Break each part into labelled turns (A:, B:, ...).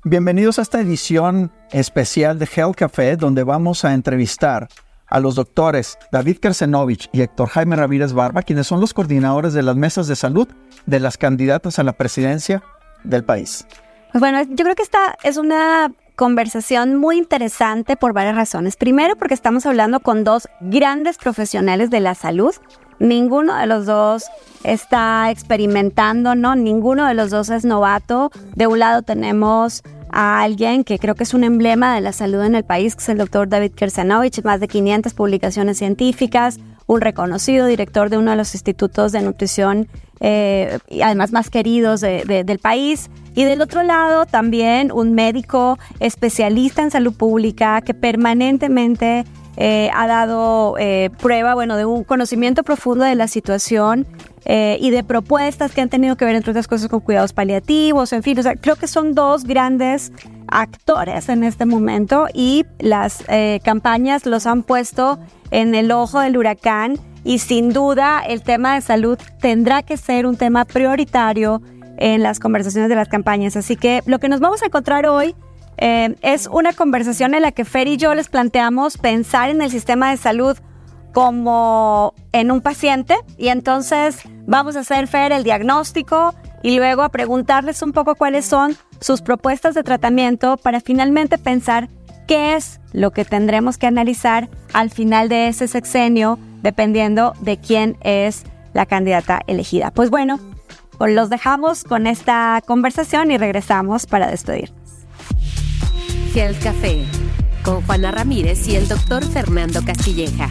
A: Bienvenidos a esta edición especial de Health Café, donde vamos a entrevistar a los doctores David Kersenovich y Héctor Jaime Ramírez Barba, quienes son los coordinadores de las mesas de salud de las candidatas a la presidencia del país.
B: Pues bueno, yo creo que esta es una conversación muy interesante por varias razones. Primero, porque estamos hablando con dos grandes profesionales de la salud. Ninguno de los dos está experimentando, ¿no? Ninguno de los dos es novato. De un lado tenemos a alguien que creo que es un emblema de la salud en el país, que es el doctor David Kersenovich, más de 500 publicaciones científicas, un reconocido director de uno de los institutos de nutrición y además más queridos del país. Y del otro lado también un médico especialista en salud pública que permanentemente ha dado prueba, de un conocimiento profundo de la situación y de propuestas que han tenido que ver, entre otras cosas, con cuidados paliativos, en fin. O sea, creo que son dos grandes actores en este momento y las campañas los han puesto en el ojo del huracán y sin duda el tema de salud tendrá que ser un tema prioritario en las conversaciones de las campañas. Así que lo que nos vamos a encontrar hoy es una conversación en la que Fer y yo les planteamos pensar en el sistema de salud como en un paciente, y entonces vamos a hacer, Fer, el diagnóstico y luego a preguntarles un poco cuáles son sus propuestas de tratamiento para finalmente pensar qué es lo que tendremos que analizar al final de ese sexenio, dependiendo de quién es la candidata elegida. Pues bueno, los dejamos con esta conversación y regresamos para despedirnos.
C: Health Café, con Juana Ramírez y el doctor Fernando Castilleja.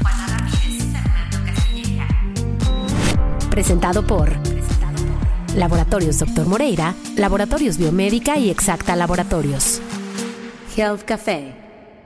C: Presentado por Laboratorios Dr. Moreira, Laboratorios Biomédica y Exacta Laboratorios. Health Café.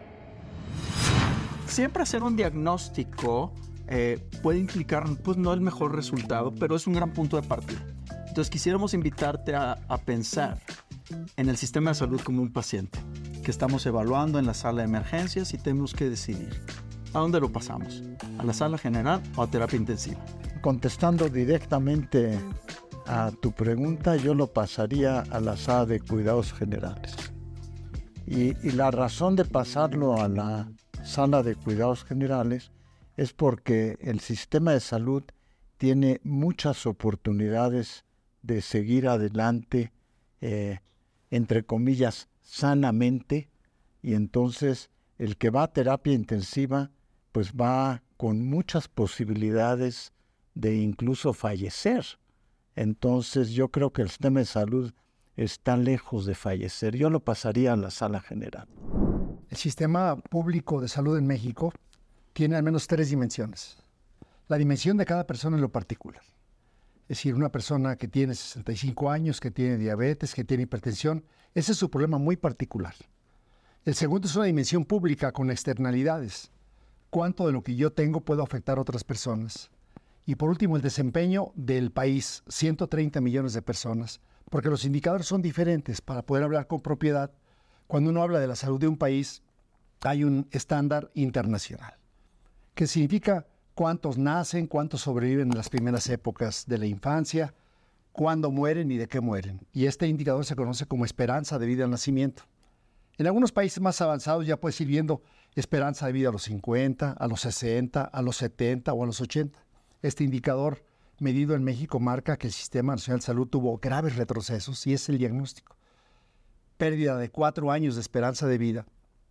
A: Siempre hacer un diagnóstico puede implicar, pues no el mejor resultado, pero es un gran punto de partida. Entonces quisiéramos invitarte a pensar en el sistema de salud como un paciente que estamos evaluando en la sala de emergencias y tenemos que decidir a dónde lo pasamos, a la sala general o a terapia intensiva.
D: Contestando directamente a tu pregunta, yo lo pasaría a la sala de cuidados generales. Y la razón de pasarlo a la sala de cuidados generales es porque el sistema de salud tiene muchas oportunidades de seguir adelante, entre comillas, sanamente, y entonces el que va a terapia intensiva pues va con muchas posibilidades de incluso fallecer. Entonces yo creo que el sistema de salud está lejos de fallecer. Yo lo pasaría a la sala general.
E: El sistema público de salud en México tiene al menos 3 dimensiones. La dimensión de cada persona en lo particular. Es decir, una persona que tiene 65 años, que tiene diabetes, que tiene hipertensión, ese es su problema muy particular. El segundo es una dimensión pública con externalidades. ¿Cuánto de lo que yo tengo puedo afectar a otras personas? Y por último, el desempeño del país, 130 millones de personas, porque los indicadores son diferentes para poder hablar con propiedad. Cuando uno habla de la salud de un país, hay un estándar internacional, que significa cuántos nacen, cuántos sobreviven en las primeras épocas de la infancia, cuándo mueren y de qué mueren. Y este indicador se conoce como esperanza de vida al nacimiento. En algunos países más avanzados ya puedes ir viendo esperanza de vida a los 50, a los 60, a los 70 o a los 80. Este indicador medido en México marca que el Sistema Nacional de Salud tuvo graves retrocesos y es el diagnóstico. Pérdida de 4 años de esperanza de vida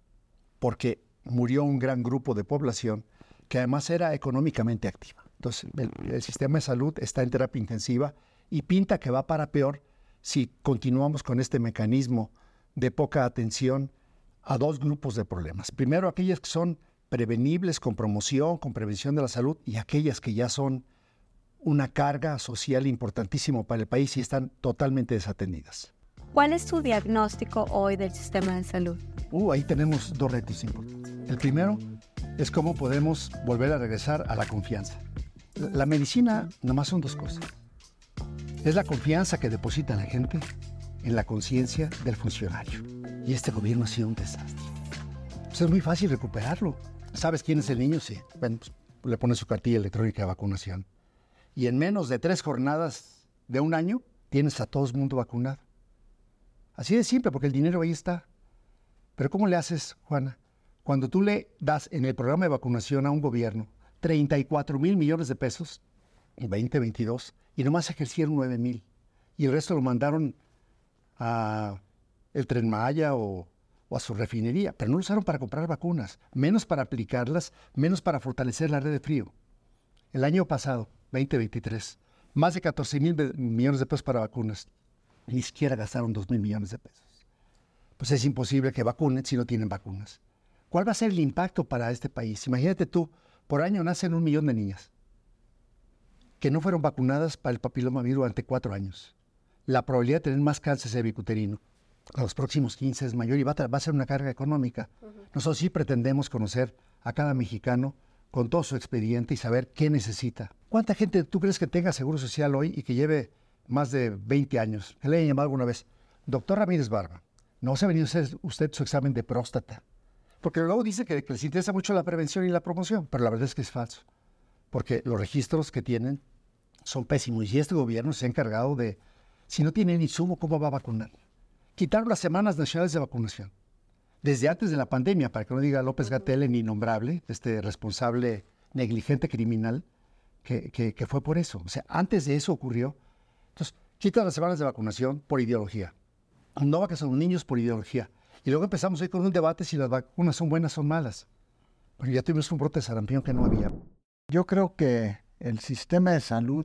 E: porque murió un gran grupo de población que además era económicamente activa. Entonces, el sistema de salud está en terapia intensiva y pinta que va para peor si continuamos con este mecanismo de poca atención a 2 grupos de problemas. Primero, aquellas que son prevenibles con promoción, con prevención de la salud, y aquellas que ya son una carga social importantísima para el país y están totalmente desatendidas.
B: ¿Cuál es tu diagnóstico hoy del sistema de salud?
E: Ahí tenemos 2 retos importantes. El primero es cómo podemos volver a regresar a la confianza. La medicina nomás son 2 cosas. Es la confianza que deposita la gente en la conciencia del funcionario. Y este gobierno ha sido un desastre. Pues es muy fácil recuperarlo. ¿Sabes quién es el niño? Sí. Bueno, pues le pones su cartilla electrónica de vacunación. Y en menos de 3 jornadas de un año, tienes a todo el mundo vacunado. Así de simple, porque el dinero ahí está. Pero ¿cómo le haces, Juana? Cuando tú le das en el programa de vacunación a un gobierno 34,000 millones de pesos en 2022 y nomás ejercieron 9,000 y el resto lo mandaron a el Tren Maya o a su refinería, pero no lo usaron para comprar vacunas, menos para aplicarlas, menos para fortalecer la red de frío. El año pasado, 2023, más de 14,000 millones de pesos para vacunas. Ni siquiera gastaron 2,000 millones de pesos. Pues es imposible que vacunen si no tienen vacunas. ¿Cuál va a ser el impacto para este país? Imagínate tú, por año nacen 1 millón de niñas que no fueron vacunadas para el papilomavirus durante 4 años. La probabilidad de tener más cáncer cervicuterino a los próximos 15 es mayor y va a ser una carga económica. Nosotros sí pretendemos conocer a cada mexicano con todo su expediente y saber qué necesita. ¿Cuánta gente tú crees que tenga seguro social hoy y que lleve más de 20 años? Que le hayan llamado alguna vez, doctor Ramírez Barba, ¿no se ha venido a hacer usted su examen de próstata? Porque luego dice que les interesa mucho la prevención y la promoción, pero la verdad es que es falso. Porque los registros que tienen son pésimos y este gobierno se ha encargado de, si no tienen insumo, ¿cómo va a vacunar? Quitaron las semanas nacionales de vacunación. Desde antes de la pandemia, para que no diga López-Gatell, el innombrable, este responsable negligente criminal, que fue por eso. O sea, antes de eso ocurrió. Entonces, quitan las semanas de vacunación por ideología. No vacunan a los niños por ideología. Y luego empezamos hoy con un debate si las vacunas son buenas o son malas. Pero ya tuvimos un brote de sarampión que no había.
D: Yo creo que el sistema de salud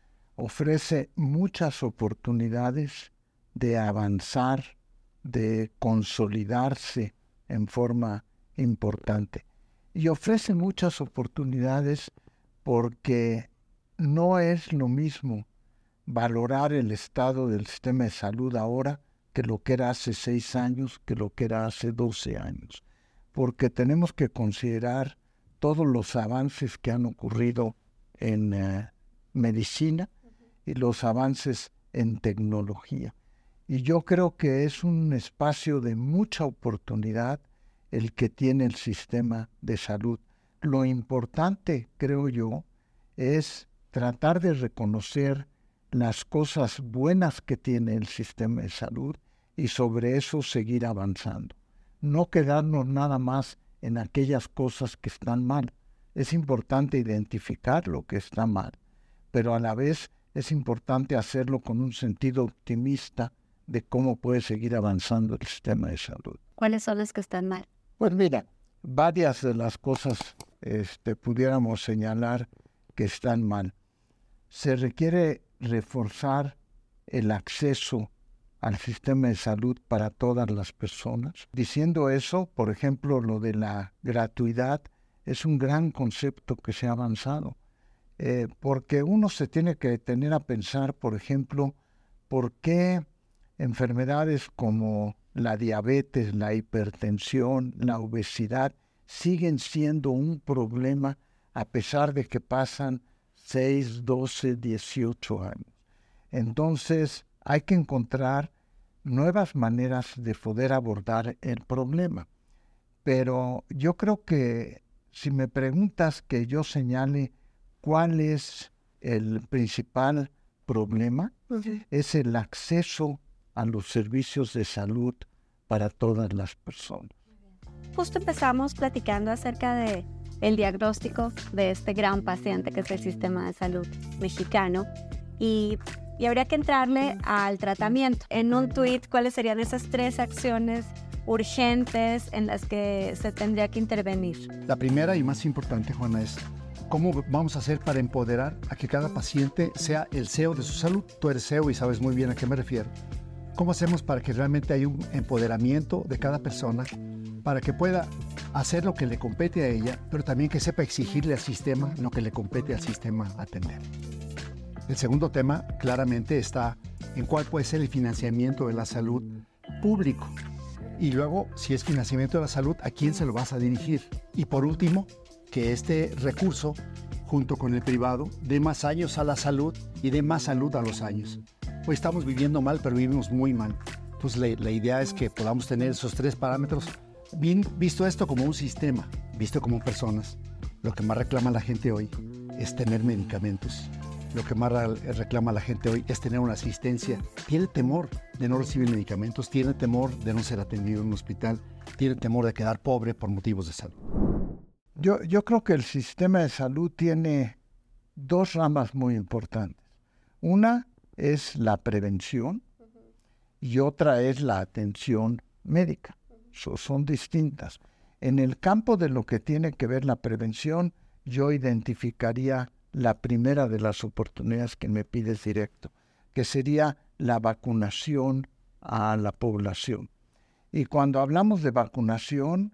D: ofrece muchas oportunidades de avanzar, de consolidarse en forma importante. Y ofrece muchas oportunidades porque no es lo mismo valorar el estado del sistema de salud ahora que lo que era hace 6 años, que lo que era hace 12 años. Porque tenemos que considerar todos los avances que han ocurrido en medicina y los avances en tecnología. Y yo creo que es un espacio de mucha oportunidad el que tiene el sistema de salud. Lo importante, creo yo, es tratar de reconocer las cosas buenas que tiene el sistema de salud y sobre eso seguir avanzando. No quedarnos nada más en aquellas cosas que están mal. Es importante identificar lo que está mal, pero a la vez es importante hacerlo con un sentido optimista de cómo puede seguir avanzando el sistema de salud.
B: ¿Cuáles son las que están mal?
D: Pues mira, varias de las cosas pudiéramos señalar que están mal. Se requiere reforzar el acceso al sistema de salud para todas las personas. Diciendo eso, por ejemplo, lo de la gratuidad es un gran concepto que se ha avanzado, porque uno se tiene que detener a pensar, por ejemplo, por qué enfermedades como la diabetes, la hipertensión, la obesidad siguen siendo un problema a pesar de que pasan 6, 12, 18 años. Entonces hay que encontrar nuevas maneras de poder abordar el problema. Pero yo creo que si me preguntas que yo señale cuál es el principal problema, es el acceso a los servicios de salud para todas las personas.
B: Justo empezamos platicando acerca de el diagnóstico de este gran paciente que es el sistema de salud mexicano y habría que entrarle al tratamiento. En un tuit, ¿cuáles serían esas 3 acciones urgentes en las que se tendría que intervenir?
E: La primera y más importante, Juana, es cómo vamos a hacer para empoderar a que cada paciente sea el CEO de su salud. Tú eres CEO y sabes muy bien a qué me refiero. ¿Cómo hacemos para que realmente haya un empoderamiento de cada persona para que pueda hacer lo que le compete a ella, pero también que sepa exigirle al sistema lo que le compete al sistema atender? El segundo tema claramente está en cuál puede ser el financiamiento de la salud público. Y luego, si es financiamiento de la salud, ¿a quién se lo vas a dirigir? Y por último, que este recurso, junto con el privado, dé más años a la salud y dé más salud a los años. Hoy estamos viviendo mal, pero vivimos muy mal. Entonces la idea es que podamos tener esos 3 parámetros, bien visto esto como un sistema, visto como personas. Lo que más reclama la gente hoy es tener medicamentos. lo que más reclama la gente hoy es tener una asistencia. Tiene temor de no recibir medicamentos, tiene temor de no ser atendido en un hospital, tiene temor de quedar pobre por motivos de salud.
D: Yo creo que el sistema de salud tiene dos ramas muy importantes. Una es la prevención y otra es la atención médica. Son distintas. En el campo de lo que tiene que ver la prevención, yo identificaría la primera de las oportunidades que me pides directo, que sería la vacunación a la población. Y cuando hablamos de vacunación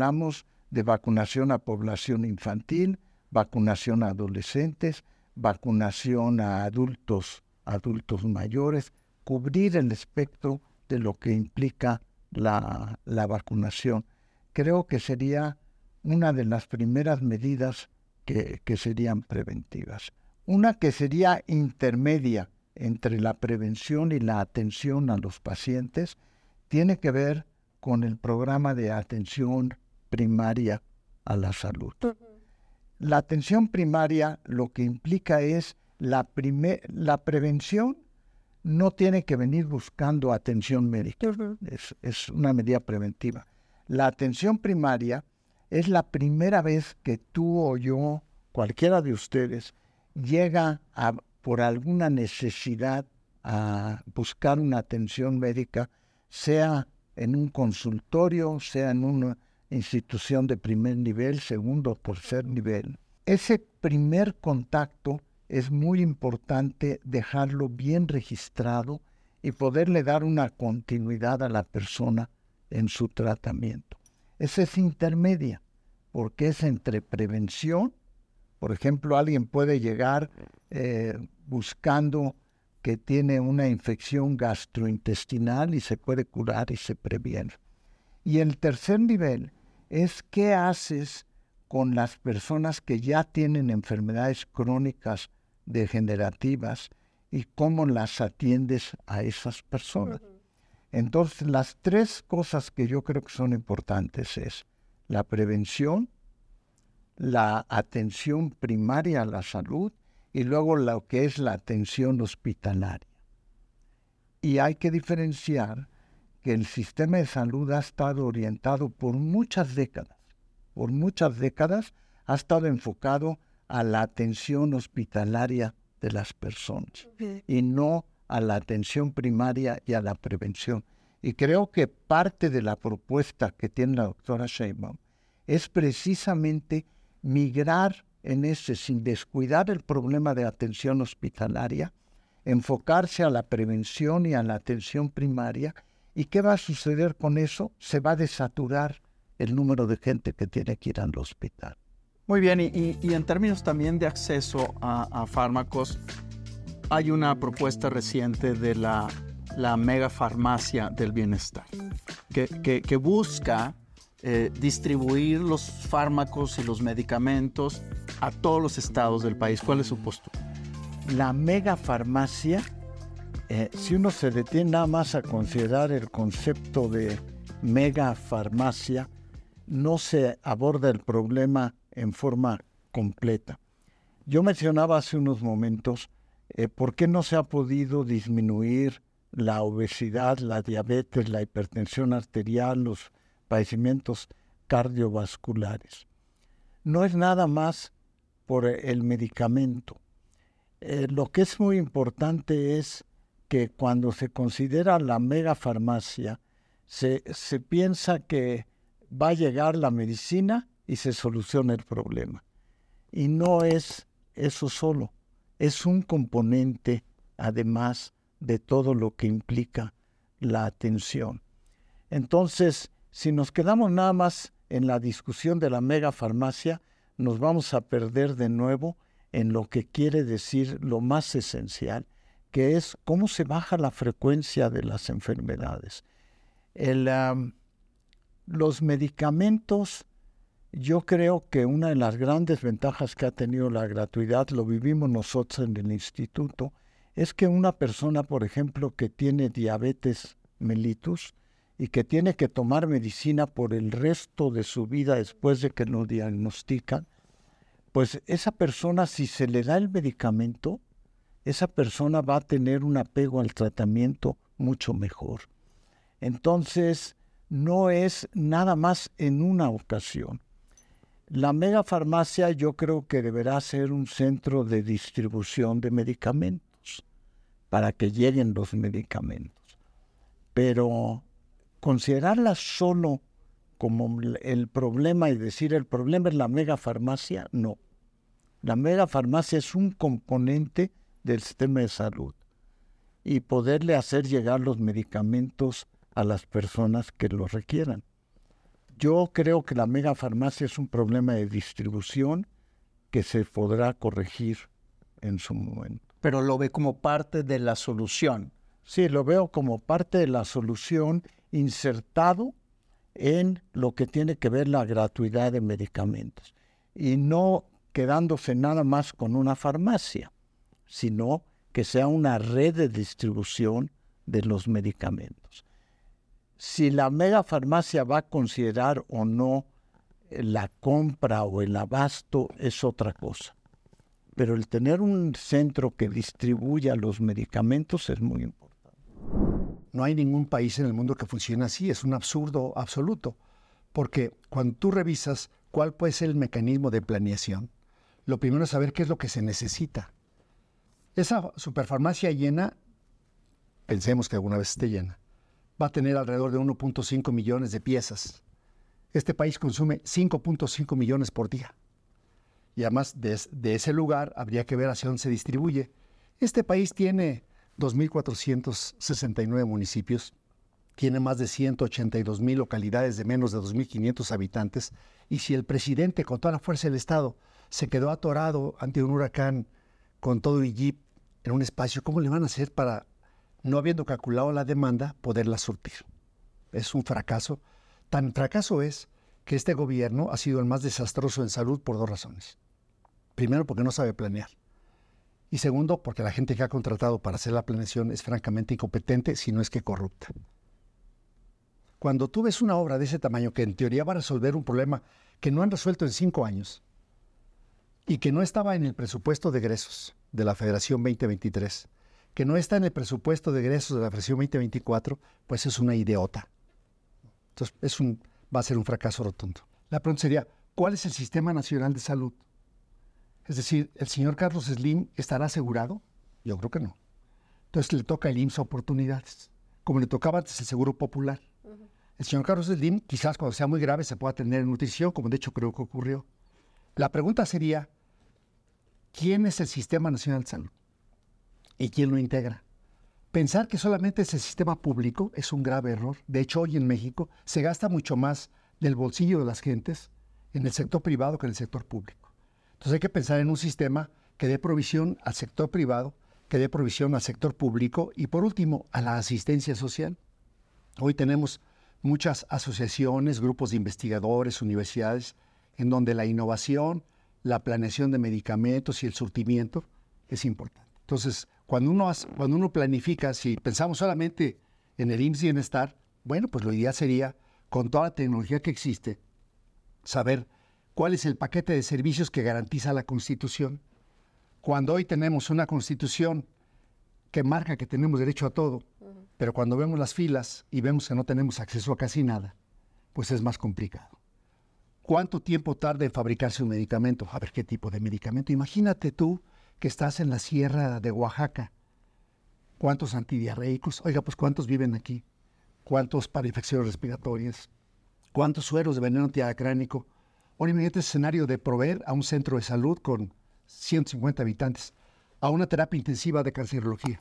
D: a población infantil, vacunación a adolescentes, vacunación a adultos mayores, cubrir el espectro de lo que implica la vacunación. Creo que sería una de las primeras medidas que serían preventivas. Una que sería intermedia entre la prevención y la atención a los pacientes tiene que ver con el programa de atención primaria a la salud. La atención primaria lo que implica es la prevención no tiene que venir buscando atención médica. Es una medida preventiva. La atención primaria es la primera vez que tú o yo, cualquiera de ustedes, llega por alguna necesidad a buscar una atención médica, sea en un consultorio, sea en una institución de primer nivel, segundo o tercer nivel. Ese primer contacto es muy importante dejarlo bien registrado y poderle dar una continuidad a la persona en su tratamiento. Esa es intermedia, porque es entre prevención. Por ejemplo, alguien puede llegar buscando que tiene una infección gastrointestinal y se puede curar y se previene. Y el tercer nivel es qué haces con las personas que ya tienen enfermedades crónicas degenerativas y cómo las atiendes a esas personas. Entonces, las tres cosas que yo creo que son importantes es la prevención, la atención primaria a la salud y luego lo que es la atención hospitalaria. Y hay que diferenciar que el sistema de salud ha estado orientado por muchas décadas, ha estado enfocado a la atención hospitalaria de las personas y no a la atención primaria y a la prevención. Y creo que parte de la propuesta que tiene la doctora Sheinbaum es precisamente migrar en ese, sin descuidar el problema de atención hospitalaria, enfocarse a la prevención y a la atención primaria. ¿Y qué va a suceder con eso? Se va a desaturar el número de gente que tiene que ir al hospital.
A: Muy bien, y en términos también de acceso a fármacos, hay una propuesta reciente de la megafarmacia del bienestar, que busca distribuir los fármacos y los medicamentos a todos los estados del país. ¿Cuál es su postura?
D: La megafarmacia, si uno se detiene nada más a considerar el concepto de megafarmacia, no se aborda el problema en forma completa. Yo mencionaba hace unos momentos por qué no se ha podido disminuir la obesidad, la diabetes, la hipertensión arterial, los padecimientos cardiovasculares. No es nada más por el medicamento. Lo que es muy importante es que cuando se considera la megafarmacia, se piensa que va a llegar la medicina y se soluciona el problema. Y no es eso solo, es un componente, además de todo lo que implica la atención. Entonces, si nos quedamos nada más en la discusión de la megafarmacia, nos vamos a perder de nuevo en lo que quiere decir lo más esencial, que es cómo se baja la frecuencia de las enfermedades. Los medicamentos, yo creo que una de las grandes ventajas que ha tenido la gratuidad, lo vivimos nosotros en el instituto, es que una persona, por ejemplo, que tiene diabetes mellitus y que tiene que tomar medicina por el resto de su vida después de que lo diagnostican, pues esa persona, si se le da el medicamento, esa persona va a tener un apego al tratamiento mucho mejor. Entonces, no es nada más en una ocasión. La megafarmacia yo creo que deberá ser un centro de distribución de medicamentos para que lleguen los medicamentos. Pero considerarla solo como el problema y decir el problema es la megafarmacia, no. La megafarmacia es un componente del sistema de salud y poderle hacer llegar los medicamentos a las personas que los requieran. Yo creo que la megafarmacia es un problema de distribución que se podrá corregir en su momento.
A: Pero lo ve como parte de la solución.
D: Sí, lo veo como parte de la solución insertado en lo que tiene que ver la gratuidad de medicamentos y no quedándose nada más con una farmacia, sino que sea una red de distribución de los medicamentos. Si la megafarmacia va a considerar o no la compra o el abasto es otra cosa, pero el tener un centro que distribuya los medicamentos es muy importante.
E: No hay ningún país en el mundo que funcione así, es un absurdo absoluto, porque cuando tú revisas cuál puede ser el mecanismo de planeación, lo primero es saber qué es lo que se necesita. Esa superfarmacia llena, pensemos que alguna vez esté llena, va a tener alrededor de 1.5 millones de piezas. Este país consume 5.5 millones por día. Y además de ese lugar habría que ver hacia dónde se distribuye. Este país tiene 2.469 municipios, tiene más de 182,000 localidades de menos de 2.500 habitantes, y si el presidente con toda la fuerza del Estado se quedó atorado ante un huracán con todo y jeep en un espacio, ¿cómo le van a hacer para, no habiendo calculado la demanda, poderla surtir? Es un fracaso. Tan fracaso es que este gobierno ha sido el más desastroso en salud por dos razones. Primero, porque no sabe planear. Y segundo, porque la gente que ha contratado para hacer la planeación es francamente incompetente, si no es que corrupta. Cuando tú ves una obra de ese tamaño que en teoría va a resolver un problema que no han resuelto en 5 años y que no estaba en el presupuesto de egresos de la Federación 2023, que no está en el presupuesto de egresos de la Federación 2024, pues es una idiota. Entonces va a ser un fracaso rotundo. La pregunta sería, ¿cuál es el Sistema Nacional de Salud? Es decir, ¿el señor Carlos Slim estará asegurado? Yo creo que no. Entonces le toca el IMSS oportunidades, como le tocaba antes el Seguro Popular. El señor Carlos Slim, quizás cuando sea muy grave, se pueda atender en nutrición, como de hecho creo que ocurrió. La pregunta sería, ¿quién es el Sistema Nacional de Salud? ¿Y quién lo integra? Pensar que solamente es el sistema público es un grave error. De hecho, hoy en México se gasta mucho más del bolsillo de las gentes en el sector privado que en el sector público. Entonces hay que pensar en un sistema que dé provisión al sector privado, que dé provisión al sector público y, por último, a la asistencia social. Hoy tenemos muchas asociaciones, grupos de investigadores, universidades, en donde la innovación, la planeación de medicamentos y el surtimiento es importante. Entonces, cuando uno planifica, si pensamos solamente en el IMSS Bienestar, bueno, pues lo ideal sería, con toda la tecnología que existe, saber cuál es el paquete de servicios que garantiza la Constitución. Cuando hoy tenemos una Constitución que marca que tenemos derecho a todo, pero cuando vemos las filas y vemos que no tenemos acceso a casi nada, pues es más complicado. ¿Cuánto tiempo tarda en fabricarse un medicamento? A ver, ¿qué tipo de medicamento? Imagínate tú que estás en la sierra de Oaxaca. ¿Cuántos antidiarreicos? Oiga, pues ¿cuántos viven aquí? ¿Cuántos para infecciones respiratorias? ¿Cuántos sueros de veneno antiaracránico? Ahora imagínate ese escenario de proveer a un centro de salud con 150 habitantes a una terapia intensiva de cancerología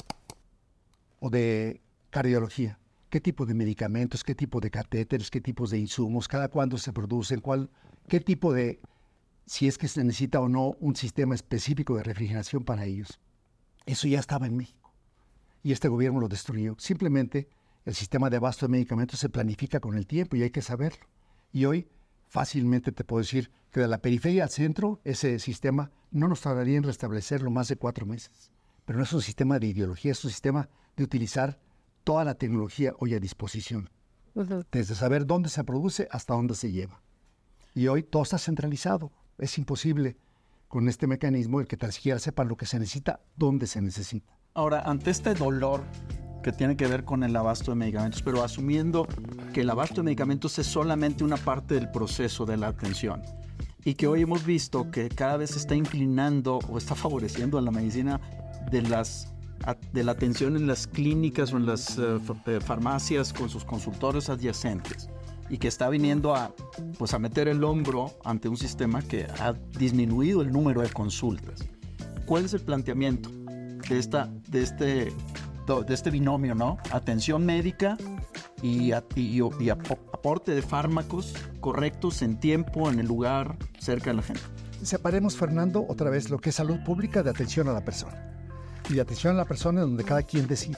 E: o de cardiología. ¿Qué tipo de medicamentos, qué tipo de catéteres, qué tipos de insumos, cada cuándo se producen, qué tipo de, si es que se necesita o no un sistema específico de refrigeración para ellos? Eso ya estaba en México y este gobierno lo destruyó. Simplemente el sistema de abasto de medicamentos se planifica con el tiempo y hay que saberlo. Y hoy fácilmente te puedo decir que de la periferia al centro, ese sistema no nos tardaría en restablecerlo más de 4 meses. Pero no es un sistema de ideología, es un sistema de utilizar toda la tecnología hoy a disposición. Desde saber dónde se produce hasta dónde se lleva. Y hoy todo está centralizado. Es imposible con este mecanismo el que tan siquiera sepan lo que se necesita, dónde se necesita.
A: Ahora, ante este dolor que tiene que ver con el abasto de medicamentos, pero asumiendo que el abasto de medicamentos es solamente una parte del proceso de la atención y que hoy hemos visto que cada vez se está inclinando o está favoreciendo a la medicina de la atención en las clínicas o en las farmacias con sus consultorios adyacentes y que está viniendo a meter el hombro ante un sistema que ha disminuido el número de consultas. ¿Cuál es el planteamiento de este binomio, ¿no? Atención médica y aporte de fármacos correctos en tiempo, en el lugar, cerca de la gente?
E: Separemos, Fernando, otra vez lo que es salud pública de atención a la persona. Y de atención a la persona es donde cada quien decide.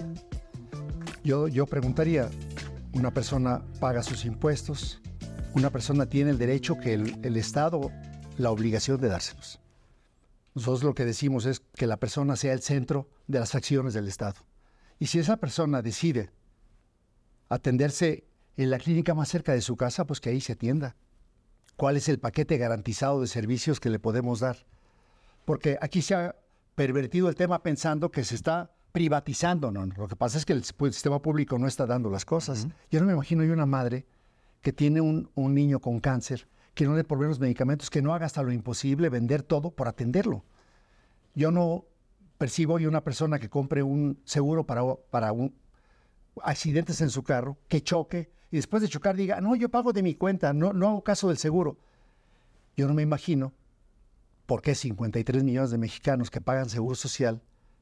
E: Yo preguntaría, una persona paga sus impuestos, una persona tiene el derecho que el Estado, la obligación de dárselos. Nosotros lo que decimos es que la persona sea el centro de las acciones del Estado. Y si esa persona decide atenderse en la clínica más cerca de su casa, pues que ahí se atienda. ¿Cuál es el paquete garantizado de servicios que le podemos dar? Porque aquí se ha pervertido el tema pensando que se está privatizando. No, lo que pasa es que el sistema público no está dando las cosas. Yo no me imagino una madre que tiene un niño con cáncer, que no le provee los medicamentos, que no haga hasta lo imposible vender todo por atenderlo. Yo no percibo una persona que compre un seguro para accidentes en su carro, que choque y después de chocar diga, no, yo pago de mi cuenta, no hago caso del seguro. Yo no me imagino por qué 53 millones de mexicanos que pagan seguro social,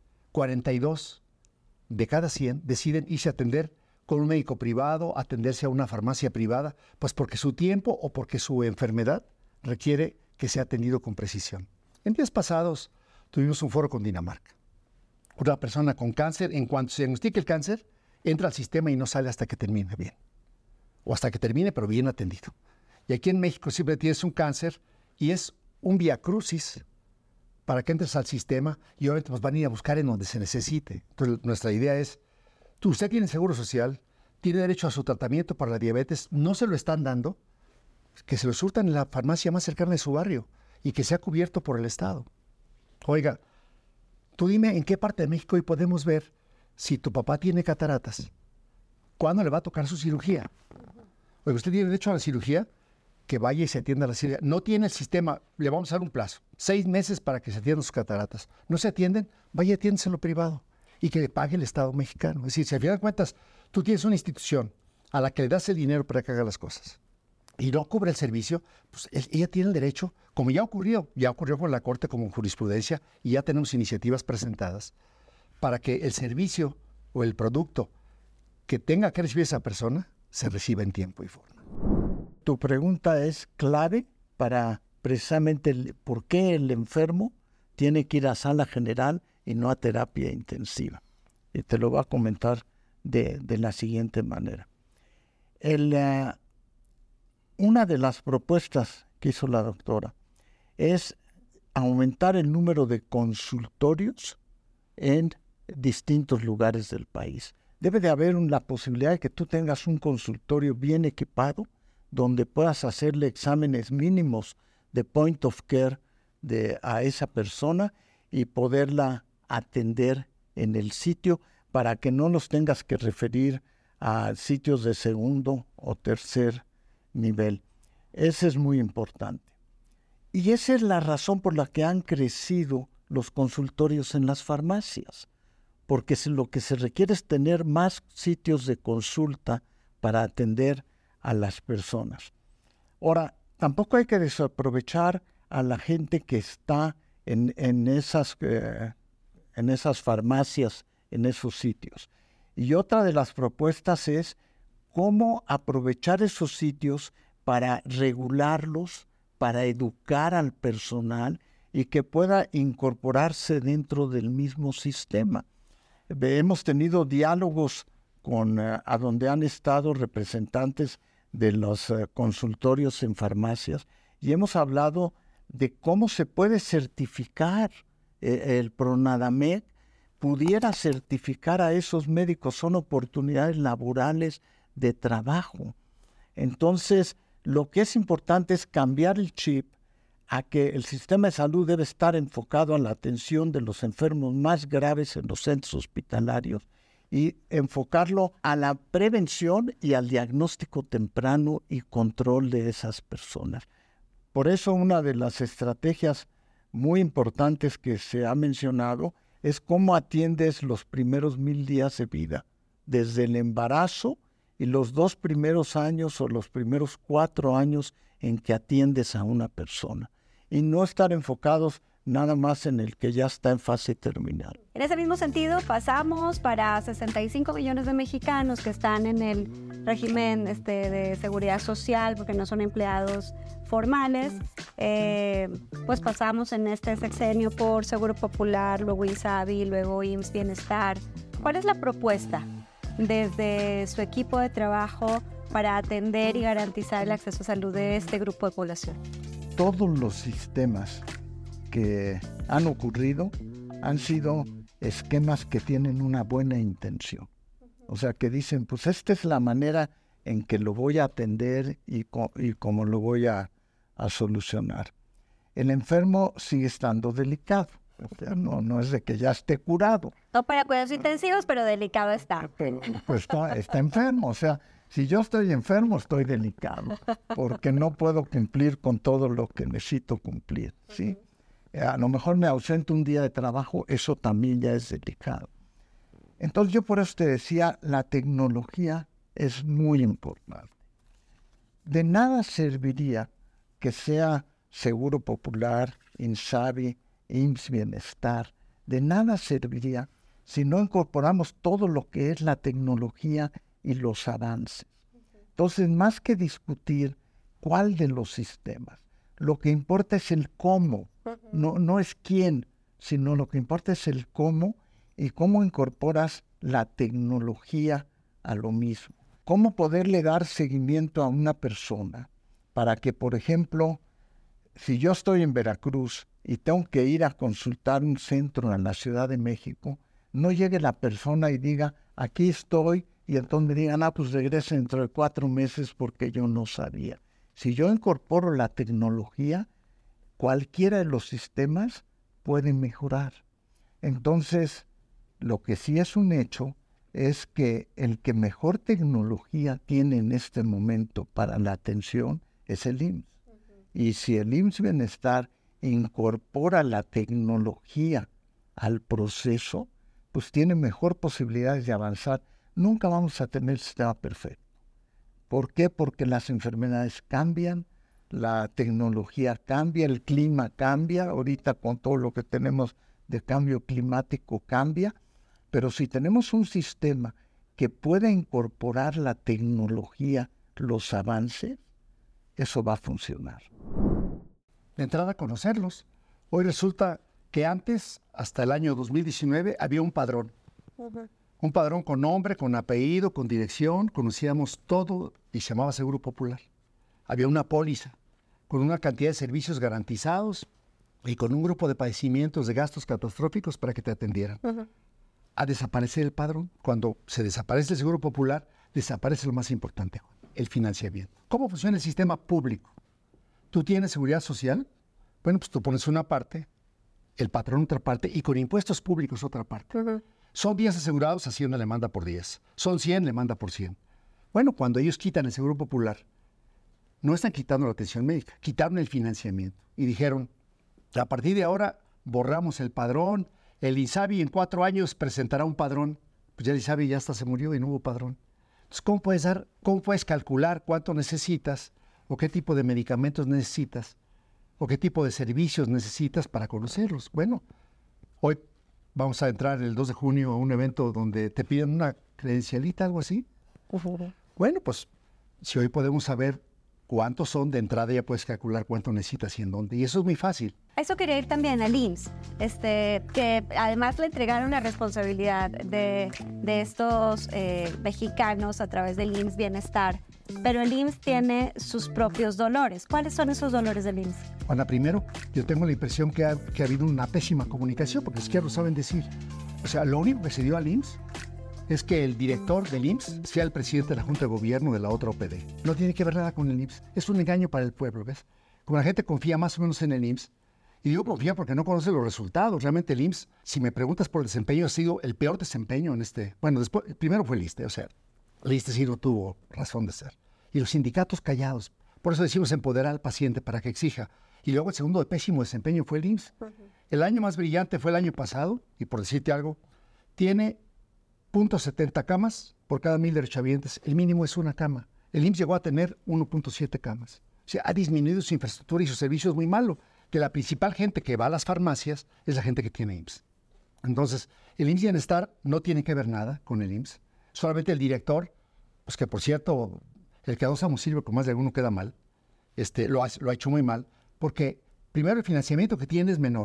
E: 42 de cada 100 deciden irse a atender con un médico privado, atenderse a una farmacia privada, pues porque su tiempo o porque su enfermedad requiere que sea atendido con precisión. En días pasados tuvimos un foro con Dinamarca. Una persona con cáncer, en cuanto se diagnostica el cáncer, entra al sistema y no sale hasta que termine bien. O hasta que termine, pero bien atendido. Y aquí en México siempre tienes un cáncer y es un viacrucis para que entres al sistema y obviamente pues van a ir a buscar en donde se necesite. Entonces nuestra idea es, usted tiene seguro social, tiene derecho a su tratamiento para la diabetes, no se lo están dando, que se lo surtan en la farmacia más cercana de su barrio y que sea cubierto por el Estado. Oiga, tú dime en qué parte de México hoy podemos ver si tu papá tiene cataratas, ¿cuándo le va a tocar su cirugía? Oiga, ¿usted tiene derecho a la cirugía? Que vaya y se atienda a la cirugía. No tiene el sistema, le vamos a dar un plazo, 6 meses para que se atiendan sus cataratas. ¿No se atienden? Vaya y atiéndese en lo privado y que le pague el Estado mexicano. Es decir, si al final de cuentas tú tienes una institución a la que le das el dinero para que haga las cosas y no cubre el servicio, pues ella tiene el derecho, como ya ocurrió con la Corte como jurisprudencia y ya tenemos iniciativas presentadas para que el servicio o el producto que tenga que recibir esa persona se reciba en tiempo y forma.
D: Tu pregunta es clave para precisamente por qué el enfermo tiene que ir a sala general y no a terapia intensiva. Y te lo voy a comentar de la siguiente manera. Una de las propuestas que hizo la doctora es aumentar el número de consultorios en distintos lugares del país. Debe de haber la posibilidad de que tú tengas un consultorio bien equipado donde puedas hacerle exámenes mínimos de point of care a esa persona y poderla atender en el sitio para que no los tengas que referir a sitios de segundo o tercer nivel. Ese es muy importante. Y esa es la razón por la que han crecido los consultorios en las farmacias, porque lo que se requiere es tener más sitios de consulta para atender a las personas. Ahora, tampoco hay que desaprovechar a la gente que está en esas farmacias, en esos sitios. Y otra de las propuestas es cómo aprovechar esos sitios para regularlos, para educar al personal y que pueda incorporarse dentro del mismo sistema. Hemos tenido diálogos a donde han estado representantes de los consultorios en farmacias y hemos hablado de cómo se puede certificar el Pronadamed, pudiera certificar a esos médicos, son oportunidades laborales de trabajo. Entonces, lo que es importante es cambiar el chip, a que el sistema de salud debe estar enfocado a la atención de los enfermos más graves en los centros hospitalarios y enfocarlo a la prevención y al diagnóstico temprano y control de esas personas. Por eso una de las estrategias muy importantes que se ha mencionado es cómo atiendes los primeros 1000 días de vida, desde el embarazo y los 2 primeros años o los primeros 4 años en que atiendes a una persona. Y no estar enfocados nada más en el que ya está en fase terminal.
B: En ese mismo sentido, pasamos para 65 millones de mexicanos que están en el régimen de seguridad social porque no son empleados formales. Pues pasamos en este sexenio por Seguro Popular, luego INSABI, luego IMSS Bienestar. ¿Cuál es la propuesta desde su equipo de trabajo para atender y garantizar el acceso a salud de este grupo de población?
D: Todos los sistemas que han ocurrido han sido esquemas que tienen una buena intención. O sea, que dicen, pues esta es la manera en que lo voy a atender y cómo lo voy a solucionar. El enfermo sigue estando delicado. O sea, no es de que ya esté curado.
B: No para cuidados intensivos, pero delicado está.
D: Pero pues está enfermo. O sea, si yo estoy enfermo, estoy delicado. Porque no puedo cumplir con todo lo que necesito cumplir, ¿sí? A lo mejor me ausento un día de trabajo, eso también ya es delicado. Entonces yo por eso te decía, la tecnología es muy importante. De nada serviría que sea Seguro Popular, INSABI, IMSS Bienestar, de nada serviría si no incorporamos todo lo que es la tecnología y los avances. Entonces, más que discutir cuál de los sistemas, lo que importa es el cómo, no es quién, sino lo que importa es el cómo y cómo incorporas la tecnología a lo mismo. Cómo poderle dar seguimiento a una persona para que, por ejemplo, si yo estoy en Veracruz y tengo que ir a consultar un centro en la Ciudad de México, no llegue la persona y diga, aquí estoy, y entonces me digan, pues regrese dentro de 4 meses porque yo no sabía. Si yo incorporo la tecnología, cualquiera de los sistemas puede mejorar. Entonces, lo que sí es un hecho es que el que mejor tecnología tiene en este momento para la atención es el IMSS. Y si el IMSS Bienestar incorpora la tecnología al proceso, pues tiene mejor posibilidades de avanzar. Nunca vamos a tener el sistema perfecto. ¿Por qué? Porque las enfermedades cambian, la tecnología cambia, el clima cambia, ahorita con todo lo que tenemos de cambio climático cambia, pero si tenemos un sistema que pueda incorporar la tecnología, los avances, eso va a funcionar.
E: De entrada, conocerlos. Hoy resulta que antes, hasta el año 2019, había un padrón. Un padrón con nombre, con apellido, con dirección, conocíamos todo y se llamaba Seguro Popular. Había una póliza con una cantidad de servicios garantizados y con un grupo de padecimientos de gastos catastróficos para que te atendieran. A desaparecer el padrón. Cuando se desaparece el Seguro Popular, desaparece lo más importante, el financiamiento. ¿Cómo funciona el sistema público? ¿Tú tienes seguridad social? Bueno, pues tú pones una parte, el patrón otra parte y con impuestos públicos otra parte. Son 10 asegurados, Hacienda le manda por 10. Son 100, le manda por 100. Bueno, cuando ellos quitan el Seguro Popular, no están quitando la atención médica, quitaron el financiamiento y dijeron, a partir de ahora borramos el padrón, el INSABI en 4 años presentará un padrón. Pues ya el INSABI ya hasta se murió y no hubo padrón. Entonces, ¿cómo puedes calcular cuánto necesitas o qué tipo de medicamentos necesitas o qué tipo de servicios necesitas para conocerlos? Bueno, hoy vamos a entrar el 2 de junio a un evento donde te piden una credencialita, algo así. Bueno, pues si hoy podemos saber cuántos son de entrada, ya puedes calcular cuánto necesitas y en dónde. Y eso es muy fácil.
B: A eso quería ir también al IMSS, que además le entregaron la responsabilidad de estos mexicanos a través del IMSS Bienestar. Pero el IMSS tiene sus propios dolores. ¿Cuáles son esos dolores del IMSS?
E: Juana, primero, yo tengo la impresión que ha habido una pésima comunicación, porque es que ya lo saben decir. O sea, lo único que se dio al IMSS es que el director del IMSS sea el presidente de la Junta de Gobierno de la otra OPD. No tiene que ver nada con el IMSS. Es un engaño para el pueblo, ¿ves? como la gente confía más o menos en el IMSS, y digo confía porque no conoce los resultados. Realmente el IMSS, si me preguntas por el desempeño, ha sido el peor desempeño en este... Bueno, después, primero fue el ISSSTE, o sea, el ISSSTE sí no tuvo razón de ser. Y los sindicatos callados. Por eso decimos empoderar al paciente para que exija. Y luego el segundo de pésimo desempeño fue el IMSS. El año más brillante fue el año pasado, y por decirte algo, tiene 0.70 camas por cada 1,000 derechohabientes. El mínimo es una cama. El IMSS llegó a tener 1.7 camas. O sea, ha disminuido su infraestructura y su servicio es muy malo. Que la principal gente que va a las farmacias es la gente que tiene IMSS. Entonces, el IMSS Bienestar no tiene que ver nada con el IMSS. Solamente el director, pues que por cierto, el que a dos amos sirve con más de alguno queda mal, lo ha hecho muy mal, porque primero el financiamiento que tiene es menor.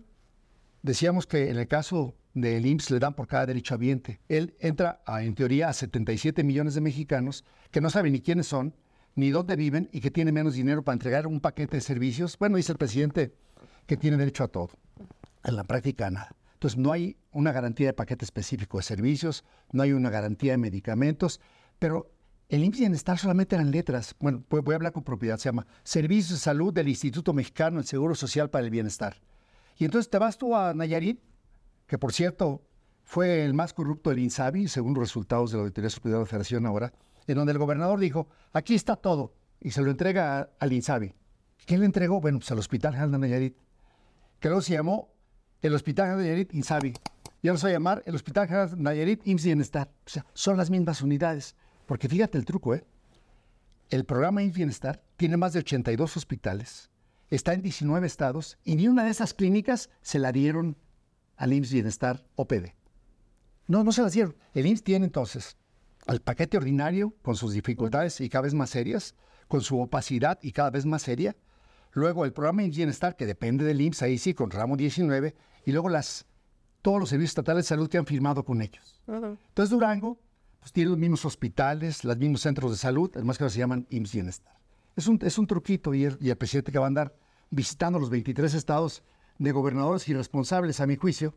E: Decíamos que en el caso del IMSS le dan por cada derechohabiente. Él entra, en teoría, a 77 millones de mexicanos que no saben ni quiénes son, ni dónde viven y que tienen menos dinero para entregar un paquete de servicios. Bueno, dice el presidente que tiene derecho a todo. En la práctica, nada. Entonces, no hay una garantía de paquete específico de servicios, no hay una garantía de medicamentos, pero el IMSS Bienestar solamente eran letras. Bueno, voy a hablar con propiedad. Se llama Servicios de Salud del Instituto Mexicano del Seguro Social para el Bienestar. Y entonces te vas tú a Nayarit, que por cierto fue el más corrupto del INSABI, según los resultados de la Auditoría Superior de la Federación ahora, en donde el gobernador dijo, aquí está todo, y se lo entrega al INSABI. ¿Quién le entregó? Bueno, pues al Hospital General de Nayarit, que luego se llamó el Hospital General de Nayarit INSABI. Ya no se va a llamar el Hospital General de Nayarit IMSS Bienestar. O sea, son las mismas unidades. Porque fíjate el truco, el programa IMSS Bienestar tiene más de 82 hospitales, está en 19 estados, y ni una de esas clínicas se la dieron al IMSS Bienestar OPD. No se las dieron. El IMSS tiene entonces al paquete ordinario, con sus dificultades y cada vez más serias, con su opacidad y cada vez más seria. Luego el programa IMSS Bienestar, que depende del IMSS, ahí sí, con ramo 19, y luego todos los servicios estatales de salud que han firmado con ellos. Entonces Durango pues, tiene los mismos hospitales, los mismos centros de salud, además que ahora se llaman IMSS Bienestar. Es un truquito, y el presidente que va a andar visitando los 23 estados de gobernadores irresponsables, a mi juicio,